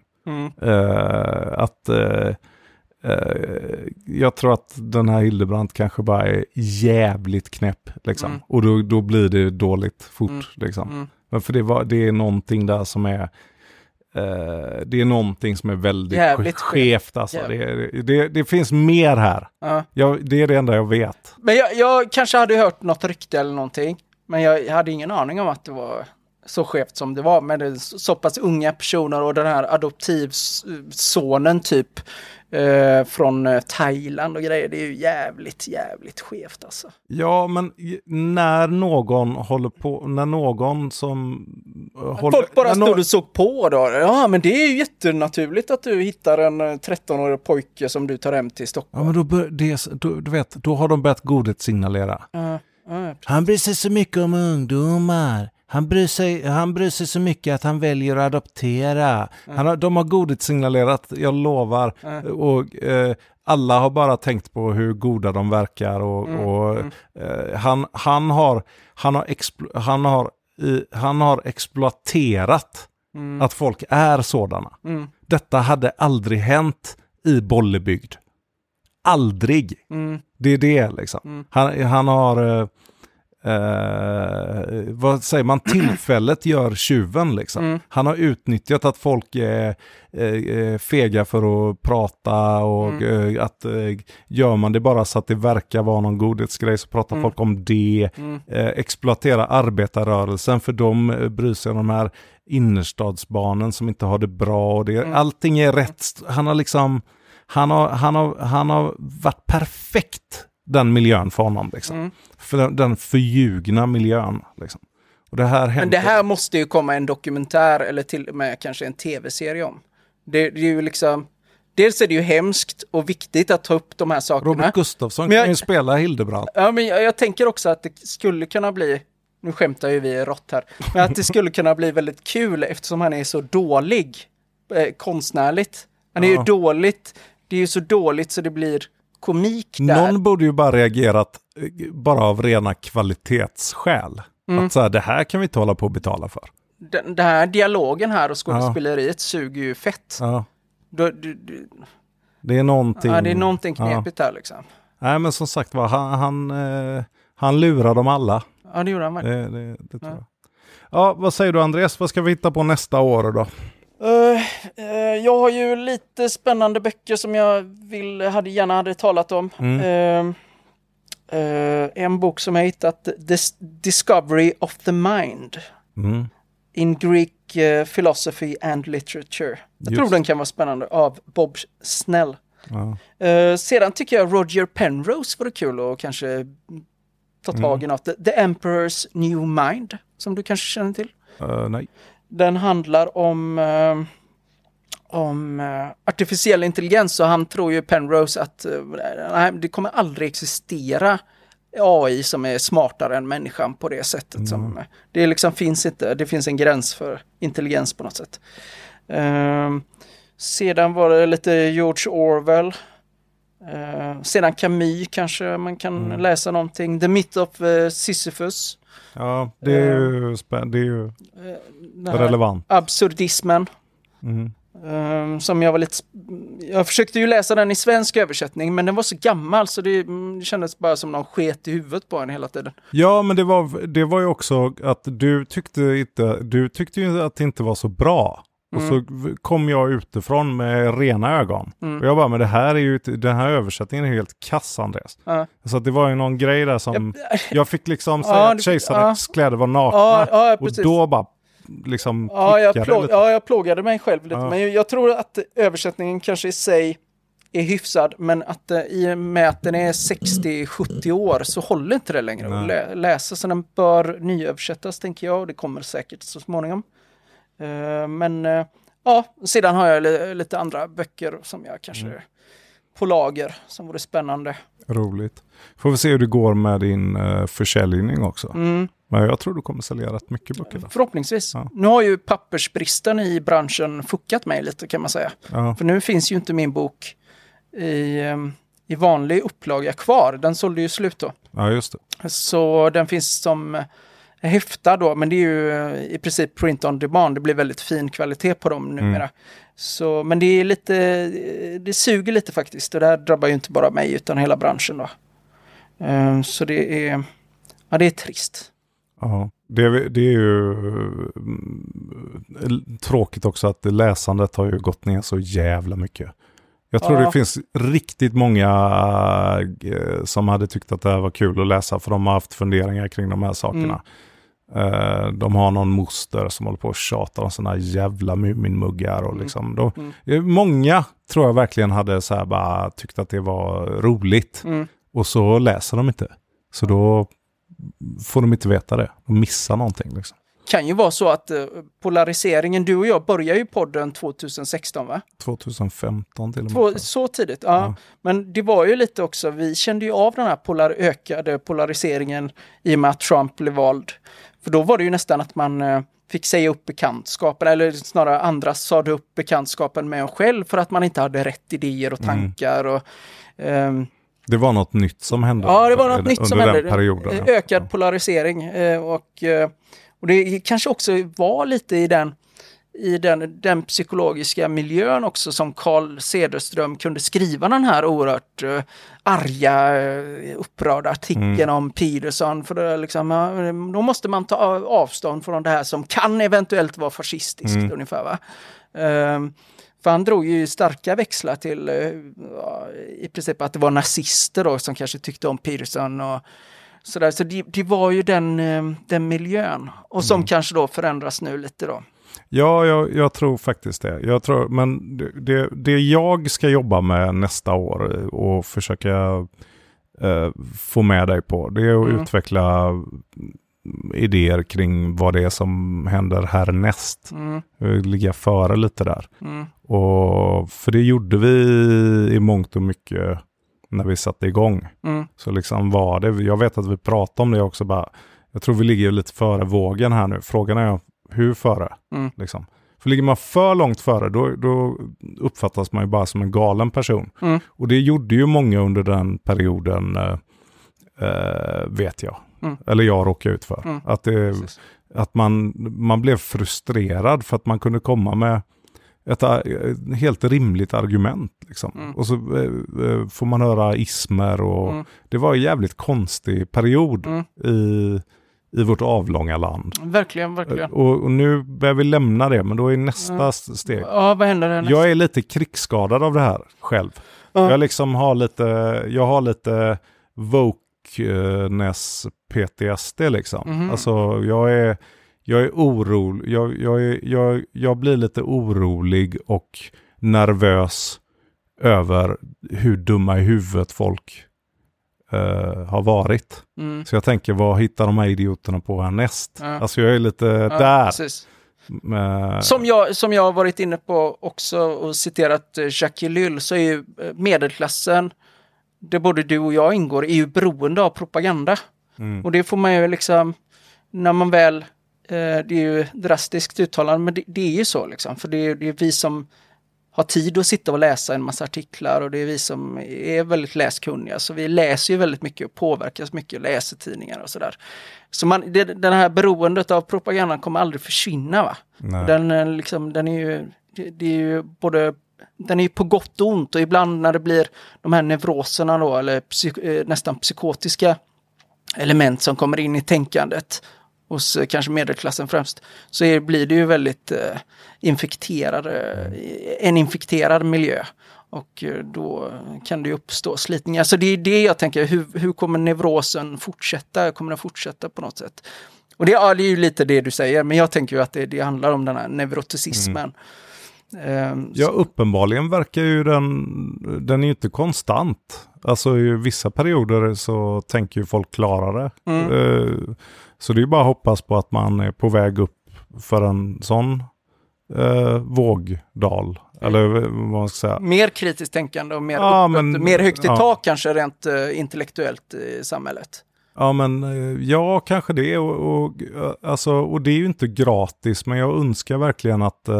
Jag tror att den här Hildebrand kanske bara är jävligt knäpp liksom. Och då blir det dåligt fort liksom. Men för det är någonting där som är det är någonting som är väldigt skevt alltså. Det finns mer här. Det är det enda jag vet. Men jag kanske hade hört något rykte eller någonting, men jag hade ingen aning om att det var så skevt som det var, med det så pass unga personer och den här adoptivsonen typ från Thailand och grejer. Det är ju jävligt skevt alltså. Ja, men när någon håller på, när någon som folk bara stod och såg på då. Ja, men det är ju jättenaturligt att du hittar en 13-årig pojke som du tar hem till Stockholm. Ja, men du vet, då har de börjat godhetssignalera. Han bryr sig så mycket om ungdomar. Han bryr sig så mycket att han väljer att adoptera. De har godhetssignalerat, jag lovar. Och alla har bara tänkt på hur goda de verkar. Han har exploaterat att folk är sådana. Detta hade aldrig hänt i Bollebygd. Aldrig. Det är det liksom. Han har... vad säger man, tillfället gör tjuven liksom. Han har utnyttjat att folk är fega för att prata och att gör man det bara så att det verkar vara någon godhetsgrej så pratar folk om det. Exploatera arbetarrörelsen för de bryr sig om de här innerstadsbarnen som inte har det bra och det, allting är rätt. Han har liksom han har varit perfekt, den miljön för honom liksom. För den förljugna miljön liksom. Och det här händer. Men det här måste ju komma en dokumentär eller till och med kanske en tv-serie om. Det är ju liksom, dels är det ju hemskt och viktigt att ta upp de här sakerna. Robert Gustafsson kan ju spela Hildebrand. Ja, men jag tänker också att det skulle kunna bli, nu skämtar ju vi rått här, men att det skulle kunna bli väldigt kul eftersom han är så dålig konstnärligt. Han är ju dåligt, det är ju så dåligt så det blir komik där. Någon borde ju bara reagerat bara av rena kvalitetsskäl. Att så här, det här kan vi inte hålla på att betala för. Den här dialogen här och skådespeleriet suger ju fett. Ja. Det är någonting... Ja, det är någonting knepigt där liksom. Nej, men som sagt han lurar dem alla. Ja, det gjorde han verkligen. Det tror jag. Ja, vad säger du Andreas? Vad ska vi hitta på nästa år då? Jag har ju lite spännande böcker som jag gärna hade talat om. En bok som jag hittat, Discovery of the Mind. In Greek Philosophy and Literature. Jag tror den kan vara spännande, av Bob Snell. Sedan tycker jag Roger Penrose vore kul och kanske ta tag i något. The Emperor's New Mind, som du kanske känner till. Nej. Den handlar om artificiell intelligens, och han tror ju, Penrose, att det kommer aldrig existera AI som är smartare än människan på det sättet. Det liksom finns inte, det finns en gräns för intelligens på något sätt. Sedan var det lite George Orwell. Sedan Camus kanske man kan läsa någonting. The Myth of Sisyphus. Ja, det är ju relevant. Absurdismen. Som jag försökte ju läsa den i svensk översättning, men den var så gammal så det kändes bara som någon sket i huvudet på den hela tiden. Ja, men det var ju också att du tyckte ju att det inte var så bra. Och så kom jag utifrån med rena ögon. Och jag bara, men den här översättningen är helt kass, Andreas. Så att det var ju någon grej där som jag fick liksom säga att kejsarens kläder var nakna. Och då bara liksom jag plågade mig själv lite. Men jag tror att översättningen kanske i sig är hyfsad, men att i och med att den är 60-70 år så håller inte det längre att läsa. Så den bör nyöversättas, tänker jag. Och det kommer säkert så småningom. Men sedan har jag lite andra böcker som jag kanske på lager som vore spännande. Roligt. Får vi se hur det går med din försäljning också. Men jag tror du kommer sälja rätt mycket böcker. Förhoppningsvis. Ja. Nu har ju pappersbristen i branschen fuckat mig lite, kan man säga. Ja. För nu finns ju inte min bok i vanlig upplaga kvar. Den sålde ju slut då. Ja, just det. Så den finns som häfta då, men det är ju i princip print on demand. Det blir väldigt fin kvalitet på dem numera. Så, men det är lite, det suger lite faktiskt. Det där drabbar ju inte bara mig utan hela branschen då. Så det är trist. Ja, det är ju tråkigt också att läsandet har ju gått ner så jävla mycket. Jag tror det finns riktigt många som hade tyckt att det här var kul att läsa, för de har haft funderingar kring de här sakerna. De har någon moster som håller på och tjatar om såna jävla Muminmuggar och liksom många tror jag verkligen hade så här bara tyckt att det var roligt, och så läser de inte, så då får de inte veta det, de missar någonting liksom. Kan ju vara så att polariseringen, du och jag börjar ju podden 2016, va? 2015 till och med. Så tidigt, ja. Men det var ju lite också, vi kände ju av den här ökade polariseringen i och med att Trump blev vald. För då var det ju nästan att man fick säga upp bekantskapen, eller snarare andra sade upp bekantskapen med en själv för att man inte hade rätt idéer och tankar och... Det var något nytt som hände. Ja, det var något nytt som hände. Perioden, ökad polarisering. Och det kanske också var lite i den psykologiska miljön också som Carl Cederström kunde skriva den här oerhört arga, upprörda artikeln om Peterson. För det liksom, då måste man ta avstånd från det här som kan eventuellt vara fascistiskt ungefär, va? För han drog ju starka växlar till i princip att det var nazister då, som kanske tyckte om Peterson och sådär. Så det var ju den miljön. Och som kanske då förändras nu lite då. Ja, jag tror faktiskt det. Men det jag ska jobba med nästa år och försöka få med dig på, det är att utveckla idéer kring vad det är som händer härnäst. Ligga före lite där. Och för det gjorde vi i mångt och mycket när vi satte igång. Så liksom var det, jag vet att vi pratade om det också, bara, jag tror vi ligger lite före vågen här nu. Frågan är hur före? Liksom. För ligger man för långt före, då uppfattas man ju bara som en galen person. Och det gjorde ju många under den perioden, vet jag. Eller jag råkade ut för. Att man blev frustrerad för att man kunde komma med ett helt rimligt argument. Liksom. Och så får man höra ismer och det var en jävligt konstig period i vårt avlånga land. Verkligen. Och nu börjar vi lämna det, men då är nästa steg. Ja, vad händer härnäst? Jag är lite krigsskadad av det här själv. Jag liksom har lite wokeness PTSD liksom. Alltså jag är orolig. Jag blir lite orolig och nervös över hur dumma i huvudet folk har varit. Så jag tänker, vad hittar de här idioterna på härnäst? Alltså jag är lite där. Precis. Som jag har varit inne på också och citerat Jacques Ellul, så är ju medelklassen, där både du och jag ingår, är ju beroende av propaganda. Och det får man ju liksom, när man väl, det är ju drastiskt uttalande, men det är ju så liksom. För det är vi som har tid att sitta och läsa en massa artiklar, och det är vi som är väldigt läskunniga. Så vi läser ju väldigt mycket och påverkas mycket, läser tidningar och sådär. Så den här beroendet av propagandan kommer aldrig försvinna, va? Den är ju både, den är ju på gott och ont, och ibland när det blir de här neuroserna då, eller nästan psykotiska element som kommer in i tänkandet hos kanske medelklassen främst, så blir det ju väldigt en infekterad miljö, och då kan det ju uppstå slitningar. Så det är det jag tänker, hur kommer neurosen fortsätta? Kommer den fortsätta på något sätt? Och det är ju lite det du säger, men jag tänker ju att det handlar om den här neuroticismen. Ja, uppenbarligen verkar ju den är ju inte konstant. Alltså i vissa perioder så tänker ju folk klarare. Så det är ju bara att hoppas på att man är på väg upp för en sån vågdal. Eller vad man ska säga. Mer kritiskt tänkande och mer högt i tak kanske rent intellektuellt i samhället. Ja, men ja, kanske det. Och det är ju inte gratis, men jag önskar verkligen att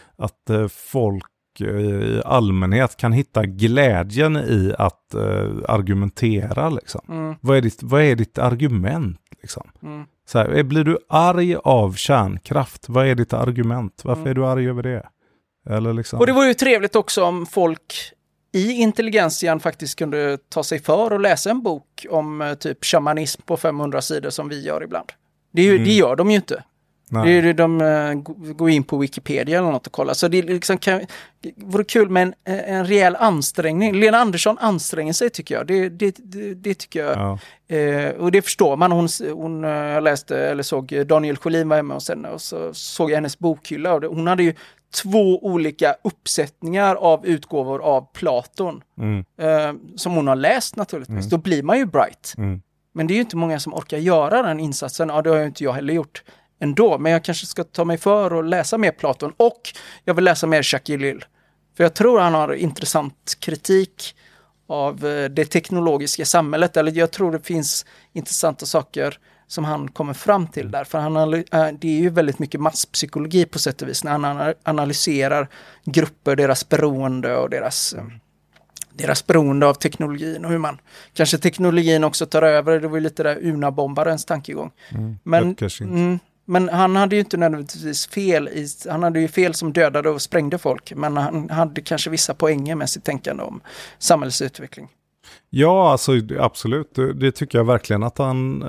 folk i allmänhet kan hitta glädjen i att argumentera liksom. Vad är ditt argument liksom? Så här, blir du arg av kärnkraft? Vad är ditt argument? Varför är du arg över det? Eller liksom. Och det var ju trevligt också om folk i intelligensian faktiskt kunde ta sig för och läsa en bok om typ shamanism på 500 sidor som vi gör ibland. Det gör de ju inte. De går in på Wikipedia eller något och kollar. Så det liksom vore kul med en rejäl ansträngning. Lena Andersson anstränger sig, tycker jag. Det tycker jag. Ja. Och det förstår man. Jag läste eller såg Daniel Sjölin var hemma hos henne, och så såg jag hennes bokhylla. Och hon hade ju 2 olika uppsättningar av utgåvor av Platon. Som hon har läst naturligtvis. Då blir man ju bright. Men det är ju inte många som orkar göra den insatsen. Ja, det har ju inte jag heller gjort ändå, men jag kanske ska ta mig för och läsa mer Platon, och jag vill läsa mer Jacques Ellul. För jag tror han har intressant kritik av det teknologiska samhället, eller jag tror det finns intressanta saker som han kommer fram till där. För det är ju väldigt mycket masspsykologi på sätt och vis, när han analyserar grupper, deras beroende och deras beroende av teknologin, och hur man kanske teknologin också tar över. Det var ju lite där Una-bombarens tankegång. Men han hade ju inte nödvändigtvis fel. Han hade ju fel som dödade och sprängde folk. Men han hade kanske vissa poänger med sitt tänkande om samhällsutveckling. Ja, alltså absolut. Det tycker jag verkligen att han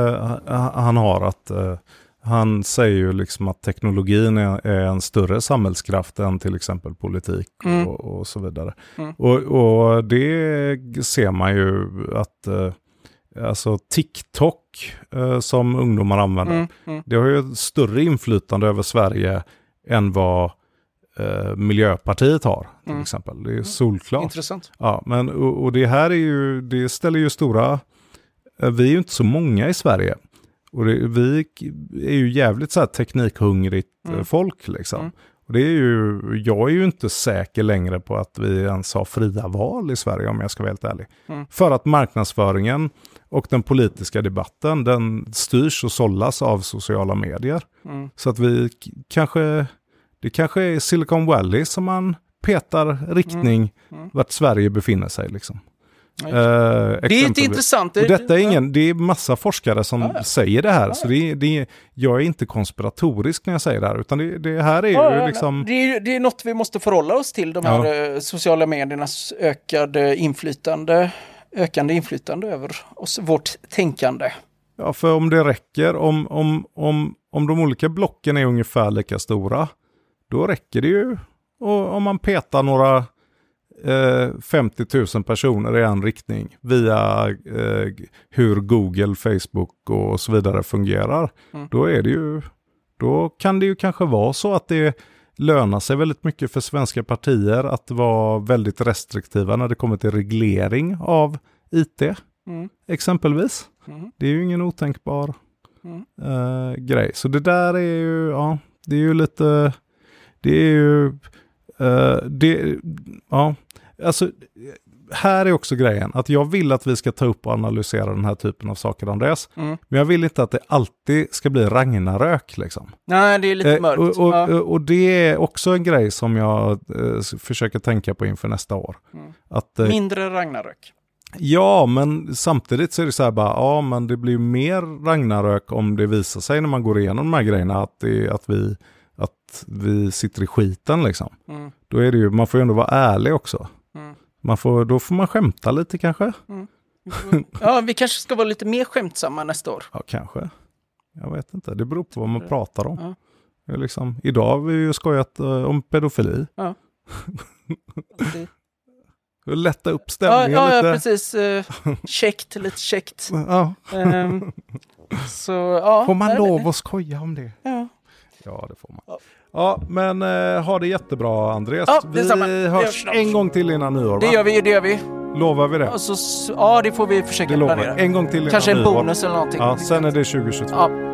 har. Han säger ju liksom att teknologin är en större samhällskraft än till exempel politik och så vidare. Och det ser man ju att alltså TikTok som ungdomar använder, det har ju ett större inflytande över Sverige än vad Miljöpartiet har till exempel. Det är solklart. Intressant. Ja, men och det här är ju, det ställer ju stora, vi är ju inte så många i Sverige. Och vi är ju jävligt så här teknikhungrigt folk liksom. Och det är ju, jag är ju inte säker längre på att vi ens har fria val i Sverige, om jag ska vara helt ärlig. För att marknadsföringen och den politiska debatten, den styrs och sållas av sociala medier. Så att vi kanske, Det kanske är Silicon Valley som man petar riktning vart Sverige befinner sig liksom. Det är inte intressant. Och detta är det är massa forskare som säger det här. Så jag är inte konspiratorisk när jag säger det här. Utan det här är ju liksom... Det är något vi måste förhålla oss till. De här sociala mediernas ökande inflytande över oss, vårt tänkande. Ja, för om det räcker, om de olika blocken är ungefär lika stora, då räcker det ju. Och om man petar några 50 000 personer i en riktning via hur Google, Facebook och så vidare fungerar, då kan det ju kanske vara så att det lönar sig väldigt mycket för svenska partier att vara väldigt restriktiva när det kommer till reglering av IT, exempelvis. Det är ju ingen otänkbar grej. Så det där är ju, det är ju lite, det är ju, alltså här är också grejen att jag vill att vi ska ta upp och analysera den här typen av saker, Andreas. Men jag vill inte att det alltid ska bli Ragnarök liksom. Nej, det är lite mörkt. Och det är också en grej som jag försöker tänka på inför nästa år. Att, mindre Ragnarök. Ja, men samtidigt så är det så här bara, men det blir mer Ragnarök om det visar sig när man går igenom de här grejerna att vi sitter i skiten liksom. Då är det ju, man får ju ändå vara ärlig också. Då får man skämta lite kanske. Ja, vi kanske ska vara lite mer skämtsamma nästa år. Ja, kanske. Jag vet inte, det beror på vad man pratar om. Det är liksom, idag har vi ju skojat om pedofili. Ja. Lätta upp stämningen lite. Ja, precis. Lite käckt. Ja. Så, får man lov att skoja om det? Ja, det får man. Ja, men ha det jättebra, Andreas. Vi hörs en gång till innan nyår, va? Det gör vi. Lovar vi det? Och så, det får vi försöka planera. En gång till innan kanske nyår. Kanske en bonus eller någonting. Ja, sen är det 2022. Ja.